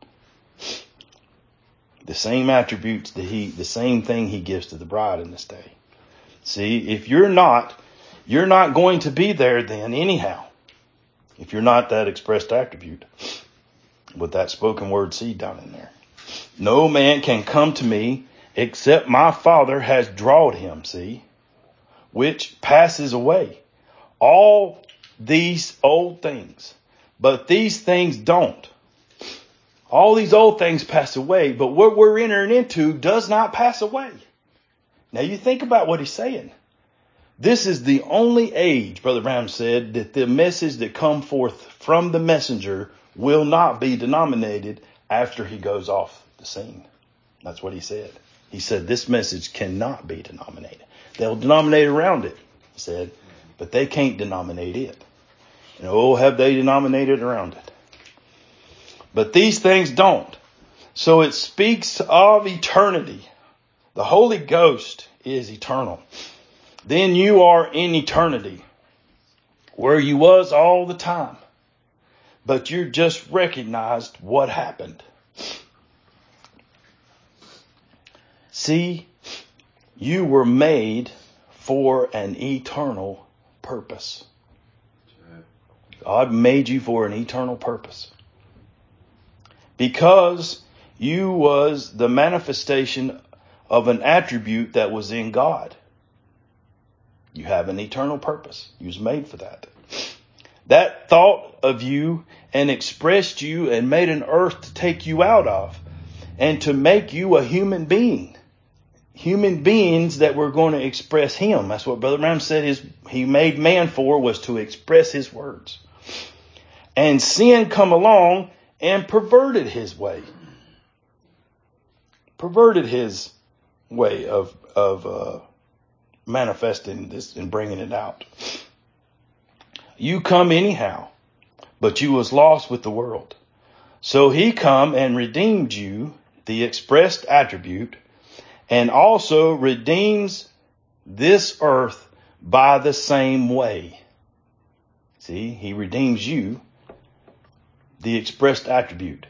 The same attributes that the same thing he gives to the bride in this day. See, if you're not going to be there then anyhow. If you're not that expressed attribute with that spoken word seed down in there. No man can come to me except my Father has drawed him, see, which passes away. All these old things, but these things don't. All these old things pass away, but what we're entering into does not pass away. Now you think about what he's saying. This is the only age, Brother Branham said, that the message that come forth from the messenger will not be denominated after he goes off the scene. That's what he said. He said this message cannot be denominated. They'll denominate around it, he said, but they can't denominate it. And oh, have they denominated around it. But these things don't. So it speaks of eternity. The Holy Ghost is eternal. Then you are in eternity. where you was all the time, but you just recognized what happened. See, you were made for an eternal purpose. God made you for an eternal purpose. Because you was the manifestation of an attribute that was in God. You have an eternal purpose. You was made for that. That thought of you and expressed you and made an earth to take you out of and to make you a human being. Human beings that were going to express him. That's what Brother Branham said he made man for, was to express his words. And sin come along and perverted his way. Perverted his way of manifesting this and bringing it out. You come anyhow, but you was lost with the world. So he come and redeemed you, the expressed attribute, and also redeems this earth by the same way. See, he redeems you, the expressed attribute.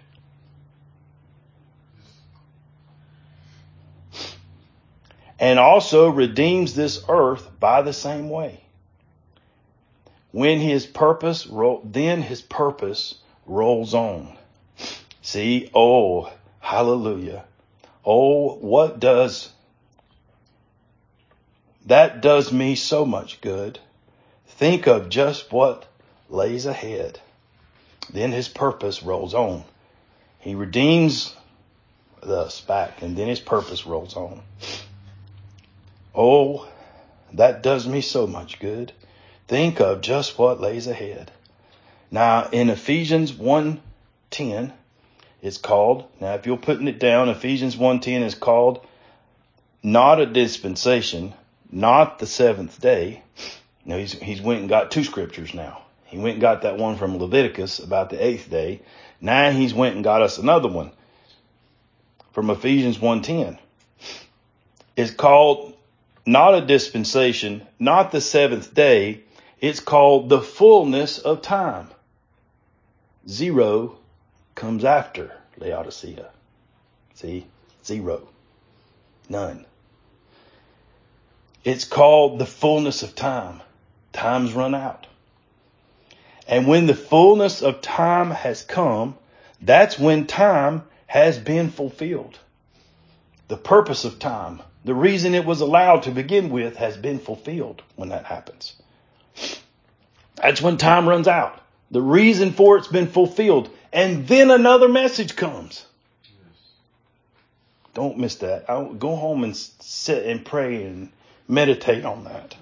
And also redeems this earth by the same way. When his purpose, then his purpose rolls on. See, oh, hallelujah. Oh, that does me so much good. Think of just what lays ahead. Then his purpose rolls on. He redeems us back, and then his purpose rolls on. Oh, that does me so much good. Think of just what lays ahead. Now, in Ephesians 1:10, it's called, now if you're putting it down, Ephesians 1:10 is called not a dispensation, not the seventh day. Now, he's went and got two scriptures now. He went and got that one from Leviticus about the eighth day. Now he's went and got us another one from Ephesians 1:10. It's called not a dispensation, not the seventh day. It's called the fullness of time. Zero comes after Laodicea. See? Zero. None. It's called the fullness of time. Time's run out. And when the fullness of time has come, that's when time has been fulfilled. The purpose of time, the reason it was allowed to begin with, has been fulfilled when that happens. That's when time runs out. The reason for it's been fulfilled. And then another message comes. Don't miss that. Go home and sit and pray and meditate on that.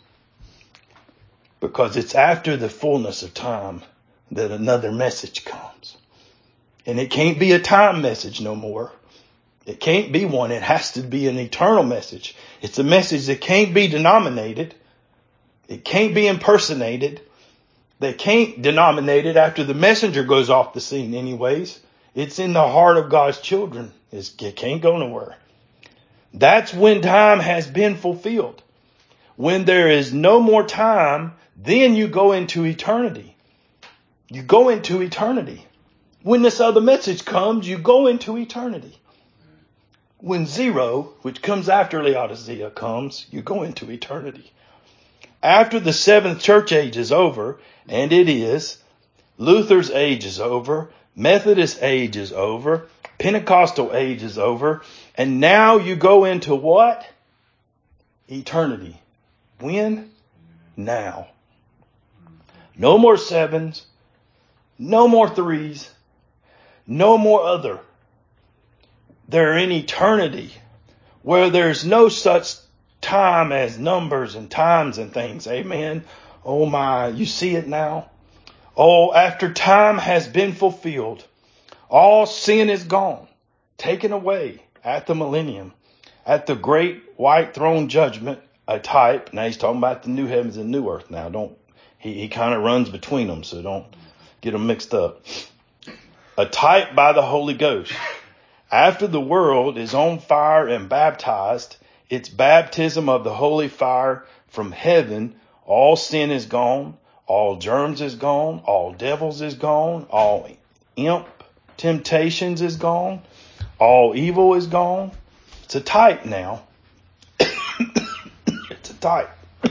Because it's after the fullness of time that another message comes. And it can't be a time message no more. It can't be one. It has to be an eternal message. It's a message that can't be denominated. It can't be impersonated. They can't denominate it after the messenger goes off the scene anyways. It's in the heart of God's children. It can't go nowhere. That's when time has been fulfilled. When there is no more time, then you go into eternity. You go into eternity. When this other message comes, you go into eternity. When zero, which comes after Laodicea, comes, you go into eternity. After the seventh church age is over, and it is, Luther's age is over, Methodist age is over, Pentecostal age is over, and now you go into what? Eternity. When? Now. No more sevens, no more threes, no more other. They're in eternity where there's no such time as numbers and times and things. Amen. Oh my, you see it now? Oh, after time has been fulfilled, all sin is gone, taken away at the millennium, at the great white throne judgment, a type. Now he's talking about the new heavens and new earth now. He kind of runs between them, so don't get them mixed up. A type by the Holy Ghost. After the world is on fire and baptized, its baptism of the holy fire from heaven, all sin is gone, All germs is gone. All devils is gone. All imp temptations is gone. All evil is gone. It's a type now. It's a type.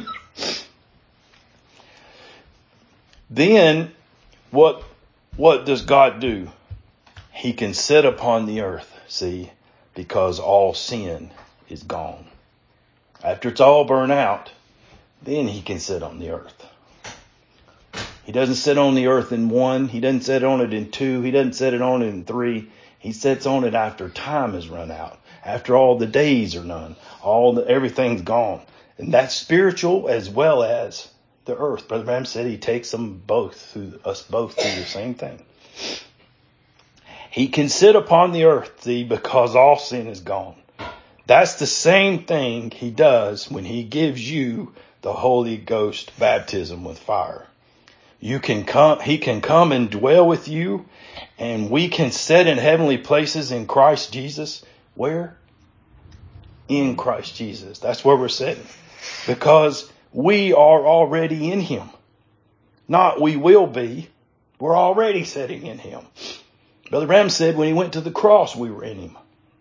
Then what does God do? He can sit upon the earth, see, because all sin is gone. After it's all burned out, then he can sit on the earth. He doesn't sit on the earth in 1. He doesn't sit on it in 2. He doesn't sit on it in 3. He sits on it after time has run out. After all the days are done. Everything's gone. And that's spiritual as well as the earth. Brother Branham said he takes us both through the same thing. He can sit upon the earth, see, because all sin is gone. That's the same thing he does when he gives you the Holy Ghost baptism with fire. He can come and dwell with you, and we can sit in heavenly places in Christ Jesus. Where? In Christ Jesus. That's where we're sitting. Because we are already in him. Not we will be. We're already sitting in him. Brother Branham said when he went to the cross, we were in him.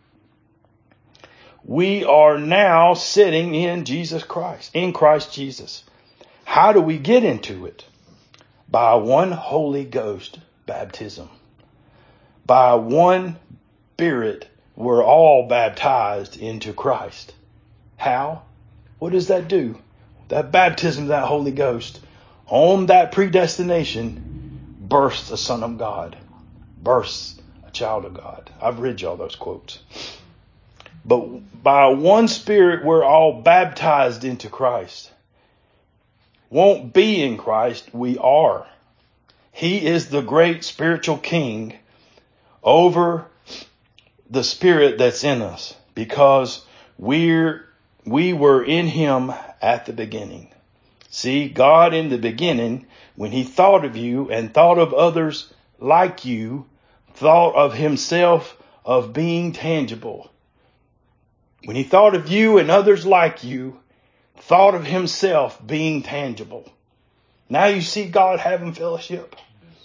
We are now sitting in Jesus Christ, in Christ Jesus. How do we get into it? By one Holy Ghost baptism. By one Spirit, we're all baptized into Christ. How? What does that do? That baptism of that Holy Ghost, on that predestination, bursts a Son of God. Bursts a child of God. I've read y'all those quotes. But by one Spirit, we're all baptized into Christ. Won't be in Christ, we are. He is the great spiritual king over the spirit that's in us, because we were in him at the beginning. See, God in the beginning, when he thought of you and thought of others like you, thought of himself of being tangible. When he thought of you and others like you, thought of himself being tangible. Now you see God having fellowship.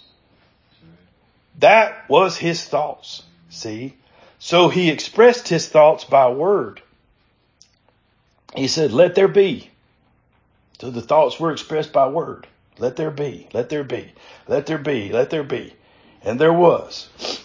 That was his thoughts. See? So he expressed his thoughts by word. He said, let there be. So the thoughts were expressed by word. Let there be, let there be, let there be, let there be. And there was.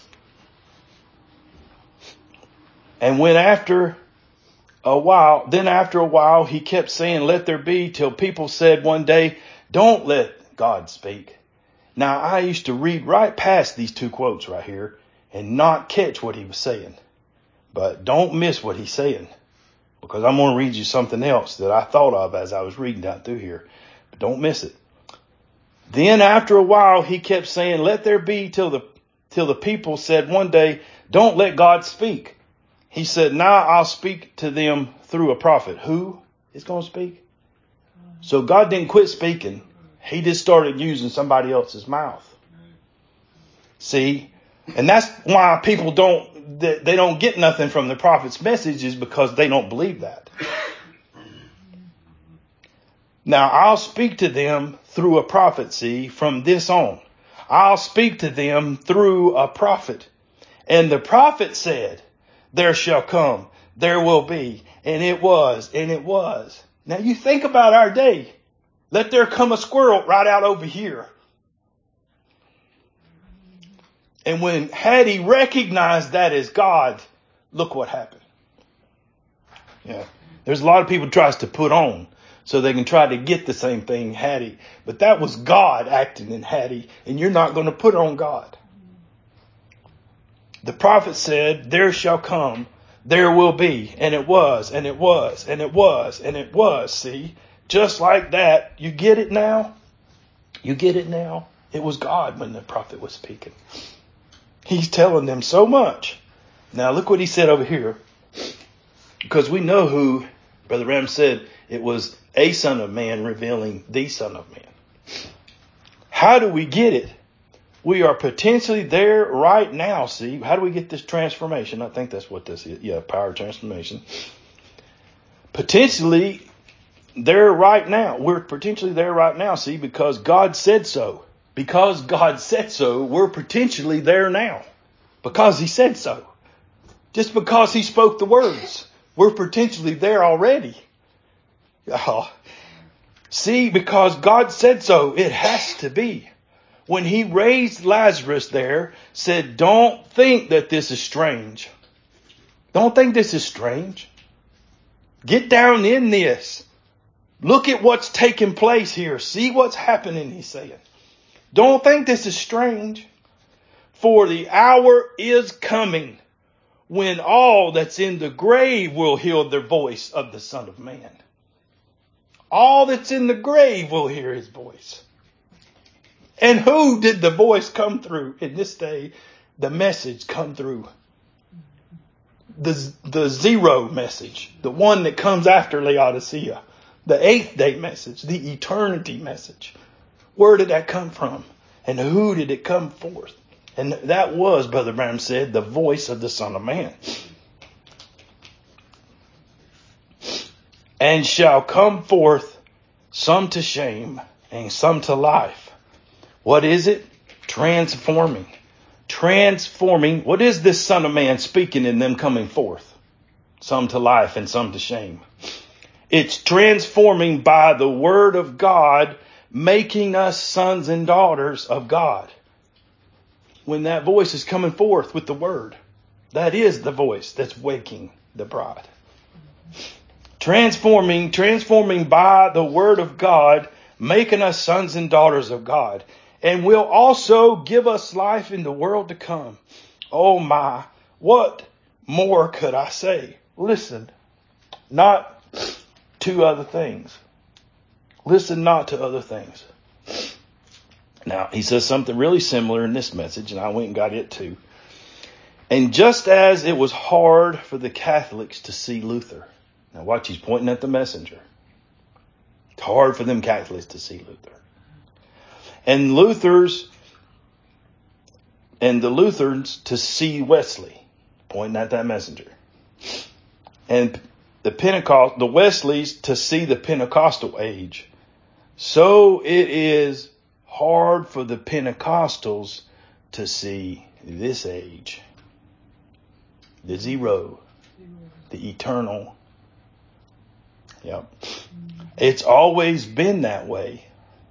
And when after a while, he kept saying, let there be, till people said one day, don't let God speak. Now, I used to read right past these two quotes right here and not catch what he was saying. But don't miss what he's saying, because I'm going to read you something else that I thought of as I was reading down through here. But don't miss it. Then after a while, he kept saying, let there be, till the people said one day, don't let God speak. He said, now I'll speak to them through a prophet. Who is going to speak? So God didn't quit speaking. He just started using somebody else's mouth. See? And that's why people don't get nothing from the prophet's message, is because they don't believe that. Now I'll speak to them through a prophecy from this on. I'll speak to them through a prophet. And the prophet said, there shall come, there will be, and it was, and it was. Now you think about our day. Let there come a squirrel right out over here. And when Hattie recognized that as God, look what happened. Yeah. There's a lot of people tries to put on so they can try to get the same thing Hattie. But that was God acting in Hattie, and you're not going to put on God. The prophet said, there shall come, there will be, and it was, and it was, and it was, and it was. See, just like that. You get it now? You get it now? It was God when the prophet was speaking. He's telling them so much. Now look what he said over here. Because we know who Brother Ram said it was a son of man revealing the son of man. How do we get it? We are potentially there right now. See, how do we get this transformation? I think that's what this is. Yeah, power transformation. Potentially, there right now. We're potentially there right now, see, because God said so. Because God said so, we're potentially there now. Because He said so. Just because He spoke the words, we're potentially there already. Oh. See, because God said so, it has to be. When He raised Lazarus there, said, don't think that this is strange. Don't think this is strange. Get down in this. Look at what's taking place here. See what's happening, He's saying. Don't think this is strange. For the hour is coming when all that's in the grave will hear the voice of the Son of Man. All that's in the grave will hear His voice. And who did the voice come through in this day? The message come through. The zero message. The one that comes after Laodicea. The 8th day message. The eternity message. Where did that come from? And who did it come forth? And that was, Brother Branham said, the voice of the Son of Man. And shall come forth some to shame and some to life. What is it? Transforming. Transforming. What is this Son of Man speaking in them coming forth? Some to life and some to shame. It's transforming by the Word of God, making us sons and daughters of God. When that voice is coming forth with the Word, that is the voice that's waking the bride. Transforming by the Word of God, making us sons and daughters of God. And will also give us life in the world to come. Oh my, what more could I say? Listen, not to other things. Listen not to other things. Now, he says something really similar in this message, and I went and got it too. And just as it was hard for the Catholics to see Luther. Now watch, he's pointing at the messenger. It's hard for them Catholics to see Luther. And the Lutherans to see Wesley. Pointing at that messenger. And the Wesleys to see the Pentecostal age. So it is hard for the Pentecostals to see this age. The zero. The eternal. Yep. It's always been that way.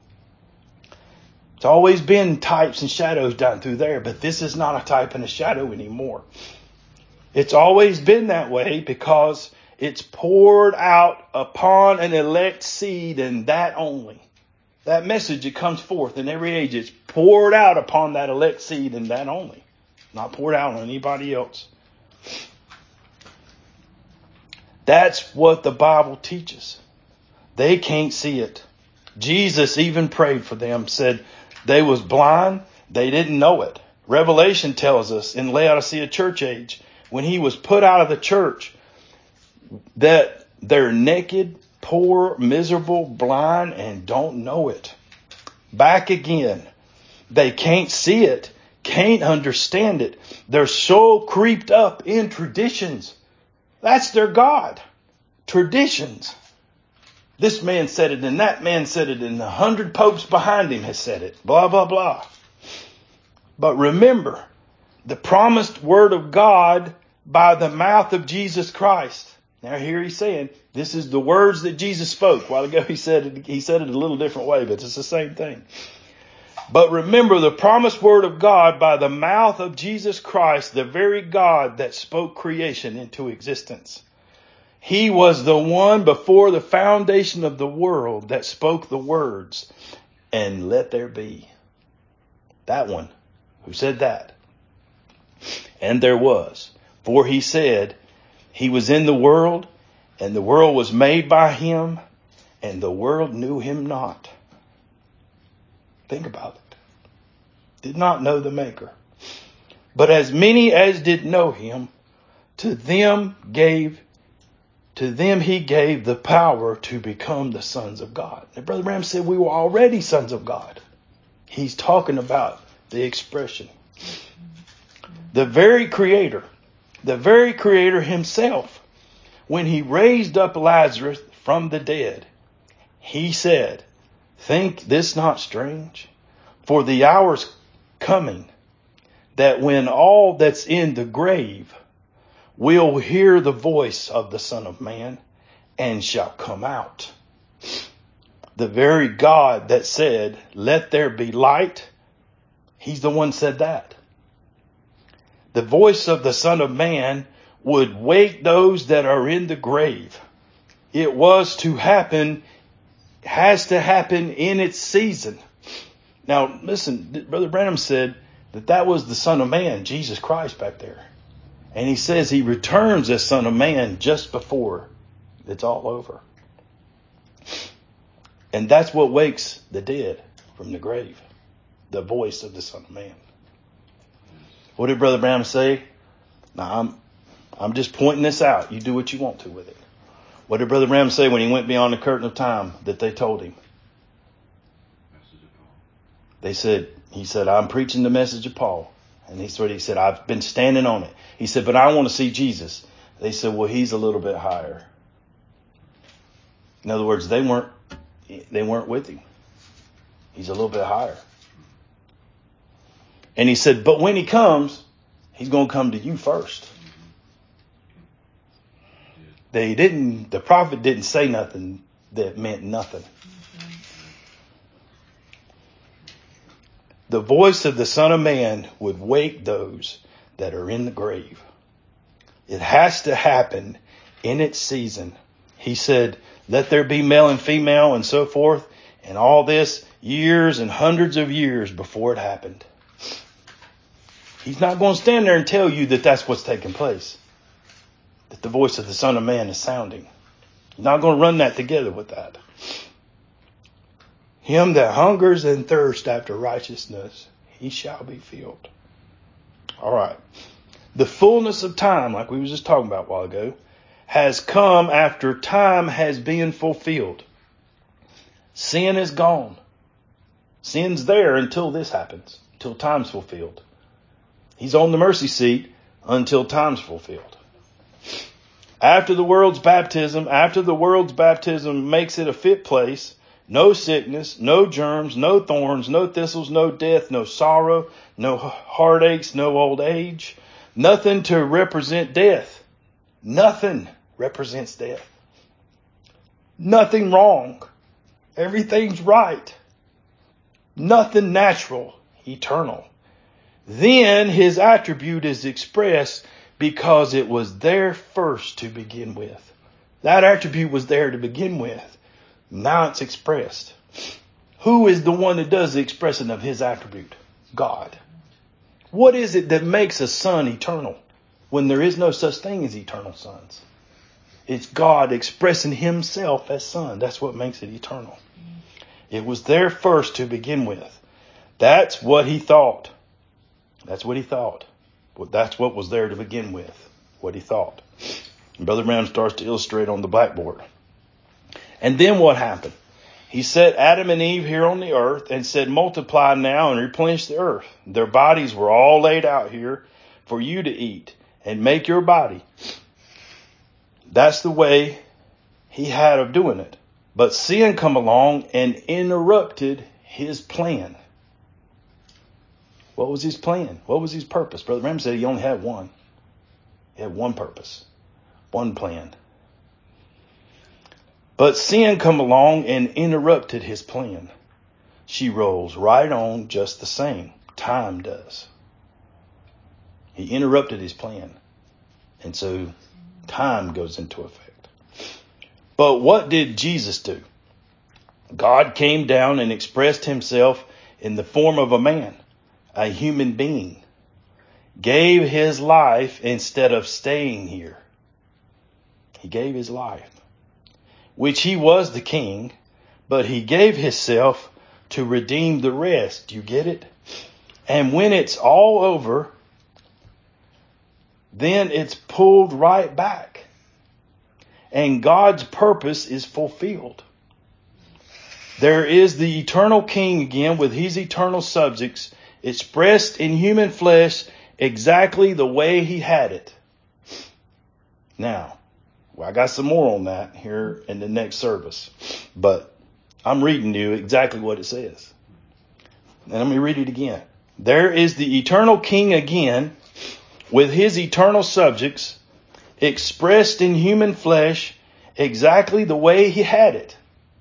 It's always been types and shadows down through there, but this is not a type and a shadow anymore. It's always been that way because it's poured out upon an elect seed and that only. That message that comes forth in every age, it's poured out upon that elect seed and that only. Not poured out on anybody else. That's what the Bible teaches. They can't see it. Jesus even prayed for them, said they was blind, they didn't know it. Revelation tells us in Laodicea church age, when he was put out of the church, that they're naked, poor, miserable, blind, and don't know it. Back again. They can't see it, can't understand it. They're so creeped up in traditions. That's their God. Traditions. This man said it and that man said it and 100 popes behind him has said it. Blah, blah, blah. But remember, the promised word of God by the mouth of Jesus Christ. Now here he's saying, this is the words that Jesus spoke. A while ago he said it a little different way, but it's the same thing. But remember the promised word of God by the mouth of Jesus Christ, the very God that spoke creation into existence. He was the one before the foundation of the world that spoke the words, and let there be. That one who said that. And there was. For he said, he was in the world, and the world was made by him, and the world knew him not. Think about it. Did not know the Maker. But as many as did know him, to them he gave the power to become the sons of God. And Brother Branham said we were already sons of God. He's talking about the expression. The very Creator himself, when he raised up Lazarus from the dead, He said, think this not strange, for the hour's coming that when all that's in the grave will hear the voice of the Son of Man and shall come out. The very God that said, let there be light, he's the one said that. The voice of the Son of Man would wake those that are in the grave. It was to happen, has to happen in its season. Now, listen, Brother Branham said that was the Son of Man, Jesus Christ back there. And he says he returns as Son of Man just before it's all over. And that's what wakes the dead from the grave. The voice of the Son of Man. What did Brother Branham say? Now, I'm just pointing this out. You do what you want to with it. What did Brother Branham say when he went beyond the curtain of time that they told him? He said, I'm preaching the message of Paul. And he said, I've been standing on it. He said, but I want to see Jesus. They said, well, he's a little bit higher. In other words, they weren't with him. He's a little bit higher. And he said, but when he comes, he's going to come to you first. The prophet didn't say nothing that meant nothing. The voice of the Son of Man would wake those that are in the grave. It has to happen in its season. He said, let there be male and female and so forth. And all this years and hundreds of years before it happened. He's not going to stand there and tell you that that's what's taking place. That the voice of the Son of Man is sounding. He's not going to run that together with that. Him that hungers and thirsts after righteousness, he shall be filled. All right. The fullness of time, like we were just talking about a while ago, has come after time has been fulfilled. Sin is gone. Sin's there until this happens, until time's fulfilled. He's on the mercy seat until time's fulfilled. After the world's baptism makes it a fit place, no sickness, no germs, no thorns, no thistles, no death, no sorrow, no heartaches, no old age, nothing to represent death. Nothing represents death. Nothing wrong. Everything's right. Nothing natural, eternal. Then his attribute is expressed because it was there first to begin with. That attribute was there to begin with. Now it's expressed. Who is the one that does the expressing of his attribute? God. What is it that makes a son eternal when there is no such thing as eternal sons? It's God expressing himself as son. That's what makes it eternal. It was there first to begin with. That's what he thought. That's what he thought. Well, that's what was there to begin with. What he thought. And Brother Branham starts to illustrate on the blackboard. And then what happened? He set Adam and Eve here on the earth and said, multiply now and replenish the earth. Their bodies were all laid out here for you to eat and make your body. That's the way he had of doing it. But sin come along and interrupted his plan. What was his plan? What was his purpose? Brother Branham said he only had one. He had one purpose, one plan. But sin come along and interrupted his plan. She rolls right on just the same. Time does. He interrupted his plan. And so time goes into effect. But what did Jesus do? God came down and expressed himself in the form of a man, a human being. Gave his life instead of staying here. He gave his life. Which he was the king, but he gave himself to redeem the rest. You get it? And when it's all over, then it's pulled right back. And God's purpose is fulfilled. There is the eternal king again with his eternal subjects expressed in human flesh exactly the way he had it. Now, well, I got some more on that here in the next service. But I'm reading you exactly what it says. And let me read it again. There is the eternal King again, with his eternal subjects, expressed in human flesh exactly the way he had it.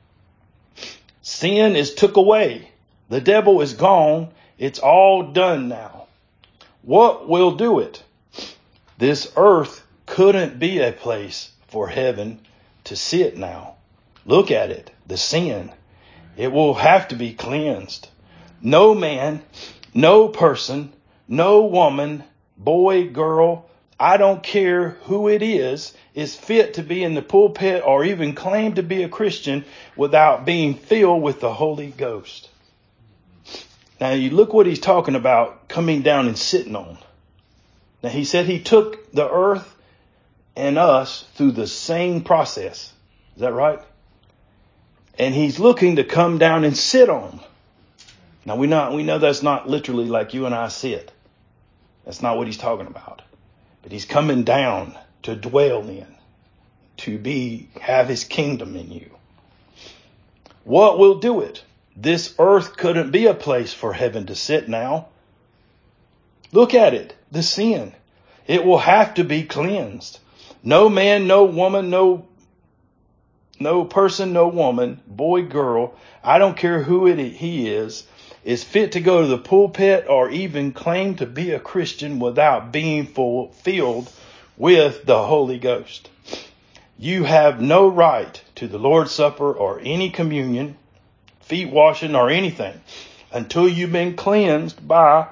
Sin is took away. The devil is gone. It's all done now. What will do it? This earth couldn't be a place for heaven to sit now. Look at it. The sin. It will have to be cleansed. No man, no person, no woman, boy, girl, I don't care who it is fit to be in the pulpit or even claim to be a Christian without being filled with the Holy Ghost. Now you look what he's talking about coming down and sitting on. Now he said he took the earth and us through the same process. Is that right? And he's looking to come down and sit on. Now we know that's not literally like you and I sit. That's not what he's talking about. But he's coming down to dwell in, to have his kingdom in you. What will do it? This earth couldn't be a place for heaven to sit now. Look at it, the sin. It will have to be cleansed. No man, no woman, no person, no woman, boy, girl, I don't care who he is fit to go to the pulpit or even claim to be a Christian without being filled with the Holy Ghost. You have no right to the Lord's Supper or any communion, feet washing or anything until you've been cleansed by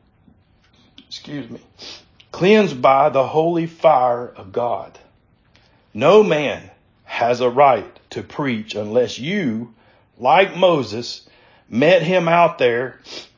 the holy fire of God. No man has a right to preach unless you, like Moses, met him out there.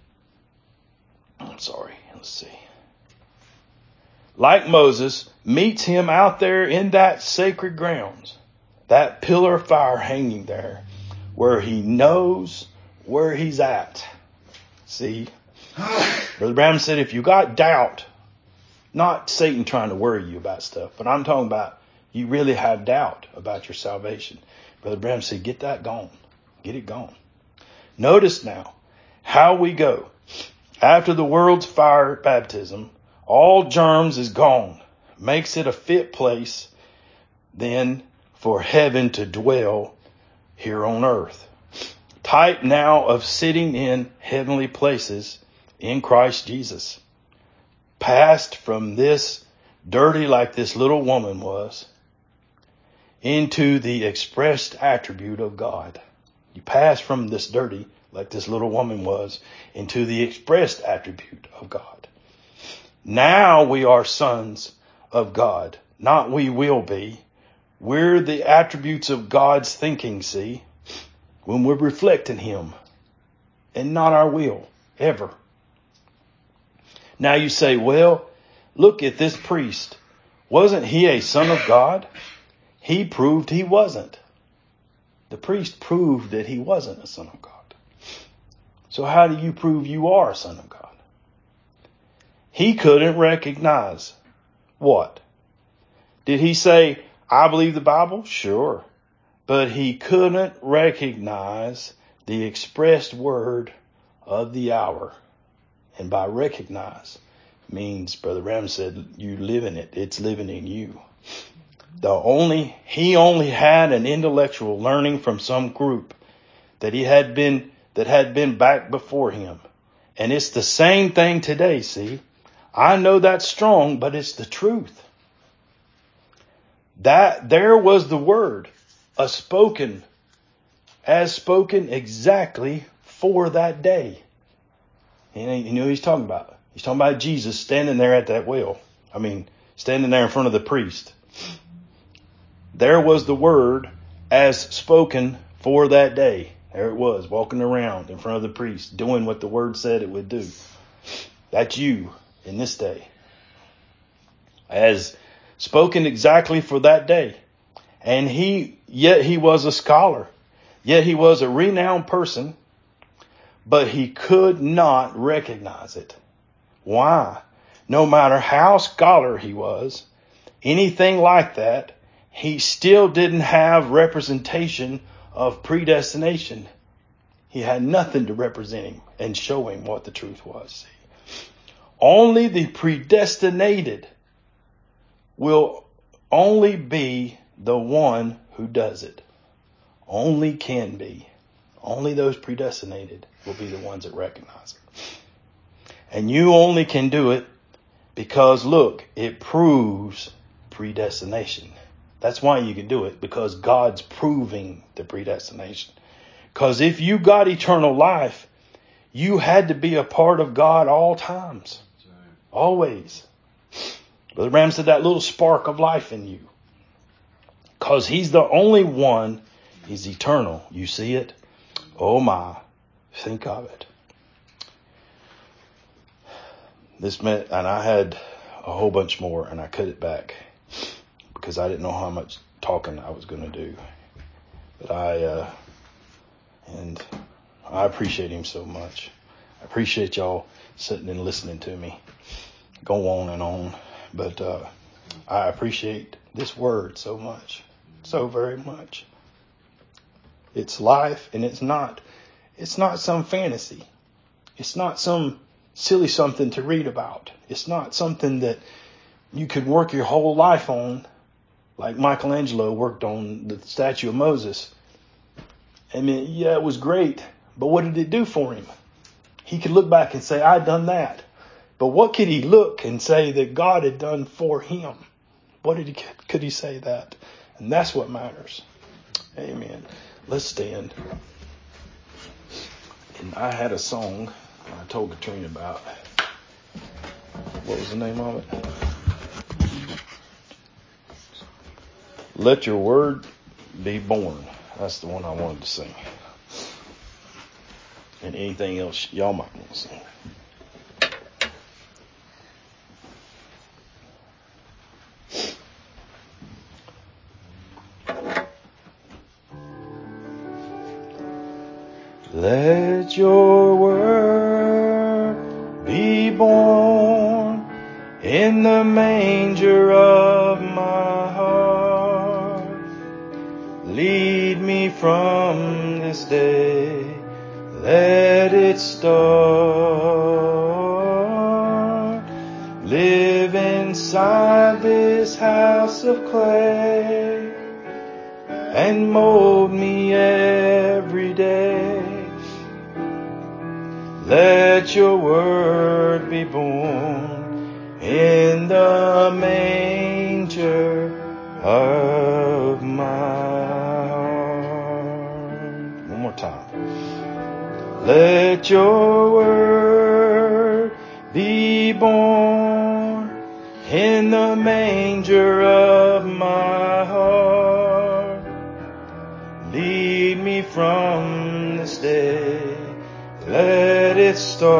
Like Moses meets him out there in that sacred grounds, that pillar of fire hanging there, where he knows where he's at. See, Brother Branham said, if you got doubt, not Satan trying to worry you about stuff, but I'm talking about you really have doubt about your salvation. Brother Branham said, get that gone. Get it gone. Notice now how we go. After the world's fire baptism, all germs is gone. Makes it a fit place then for heaven to dwell here on earth. Type now of sitting in heavenly places in Christ Jesus. Passed from this dirty like this little woman was into the expressed attribute of God. You pass from this dirty, like this little woman was, into the expressed attribute of God. Now we are sons of God. Not we will be. We're the attributes of God's thinking, see, when we're reflecting him and not our will, ever. Now you say, well, look at this priest. Wasn't he a son of God? He proved he wasn't. The priest proved that he wasn't a son of God. So how do you prove you are a son of God? He couldn't recognize what? Did he say, I believe the Bible? Sure. But he couldn't recognize the expressed word of the hour. And by recognize means, Brother Ram said, you live in it. It's living in you. He only had an intellectual learning from some group that had been back before him. And it's the same thing today, see. I know that's strong, but it's the truth. That there was the word, spoken exactly for that day. And you know what he's talking about? He's talking about Jesus standing there at that well. Standing there in front of the priest. There was the word as spoken for that day. There it was, walking around in front of the priest, doing what the word said it would do. That's you in this day. As spoken exactly for that day. And yet he was a scholar. Yet he was a renowned person. But he could not recognize it. Why? No matter how scholar he was, anything like that, he still didn't have representation of predestination, he had nothing to represent him and show him what the truth was. Only the predestinated will only be the one who does it. Only can be. Only those predestinated will be the ones that recognize it. And you only can do it because, look, it proves predestination. That's why you can do it, because God's proving the predestination. Because if you got eternal life, you had to be a part of God all times. Always. Brother Ram said that little spark of life in you. Because he's the only one. He's eternal. You see it? Oh my. Think of it. This meant, and I had a whole bunch more, and I cut it back because I didn't know how much talking I was going to do. But I appreciate him so much. I appreciate y'all sitting and listening to me go on and on. But I appreciate this word so much, so very much. It's life, and it's not some fantasy. It's not some silly something to read about. It's not something that you could work your whole life on, like Michelangelo worked on the statue of Moses. I mean, yeah, it was great, but what did it do for him? He could look back and say, I done that. But what could he look and say that God had done for him? Could he say that? And that's what matters. Amen. Let's stand. And I had a song I told Katrina about. What was the name of it? Let Your Word Be Born. That's the one I wanted to sing. And anything else y'all might want to sing. Let your word be born in the manger of my heart. Lead me from this day, let it start. Live inside this house of clay and mold me every day. Let your word be born in the manger of my heart. One more time. Let your word be born in the manger of my heart. Lead me from this day, let it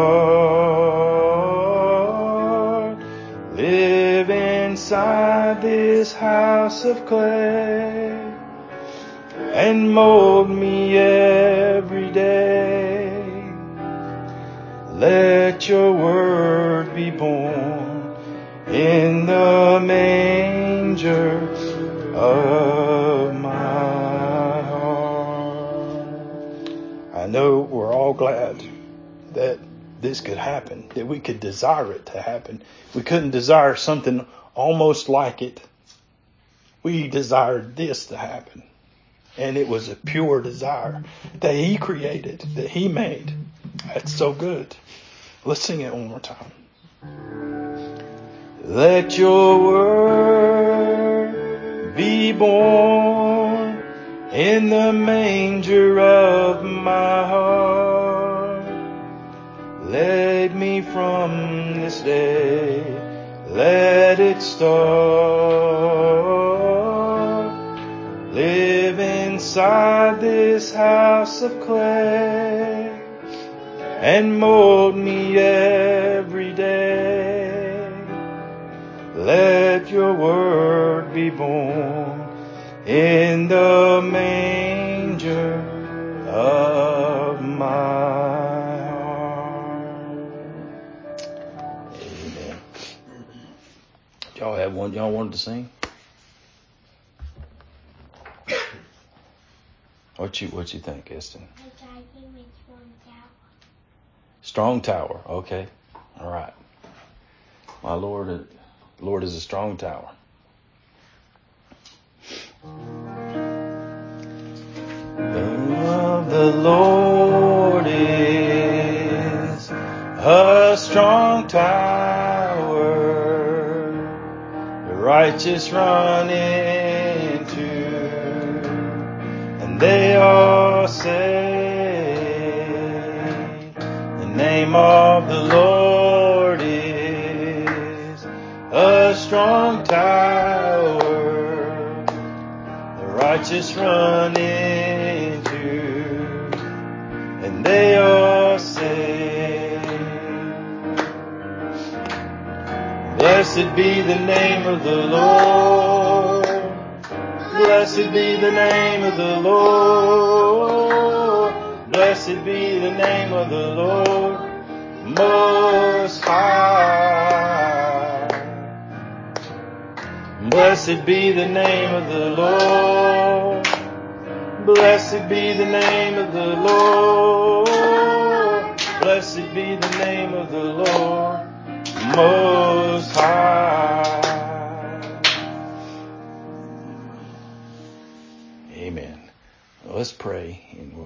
start. Live inside this house of clay and mold me every day. Let your word be born in the manger of my heart. I know we're all glad that this could happen, that we could desire it to happen. We couldn't desire something almost like it. We desired this to happen. And it was a pure desire that he created, that he made. That's so good. Let's sing it one more time. Let your word be born in the manger of my heart. Lead me from this day, let it start. Live inside this house of clay and mold me every day. Let your word be born in the manger of my heart. Amen. Y'all have one y'all wanted to sing? What you think, Eston?
I think it's Strong Tower.
Strong tower. Okay. All right. My Lord is a strong tower. The Lord is a strong tower. The righteous run into, and they are saved. The name of the Lord is a strong tower. The righteous run into, and they are saved. Blessed be the name of the Lord. Blessed be the name of the Lord. Blessed be the name of the Lord Most High. Blessed be the name of the Lord. Blessed be the name of the Lord. Blessed be the name of the Lord Most High. Amen. Let's pray.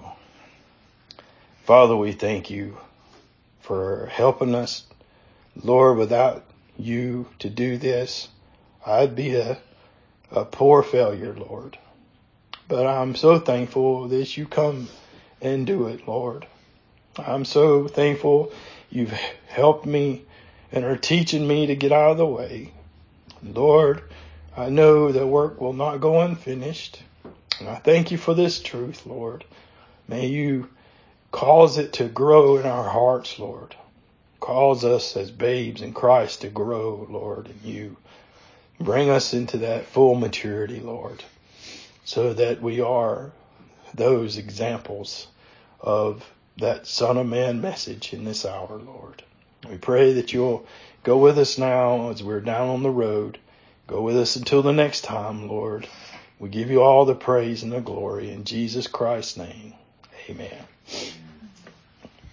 Father, we thank you for helping us. Lord, without you to do this, I'd be a poor failure, Lord. But I'm so thankful that you come and do it, Lord. I'm so thankful you've helped me and are teaching me to get out of the way. Lord, I know the work will not go unfinished. And I thank you for this truth, Lord. May you cause it to grow in our hearts, Lord. Cause us as babes in Christ to grow, Lord, in you. Bring us into that full maturity, Lord, so that we are those examples of that Son of Man message in this hour, Lord. We pray that you'll go with us now as we're down on the road. Go with us until the next time, Lord. We give you all the praise and the glory in Jesus Christ's name. Amen.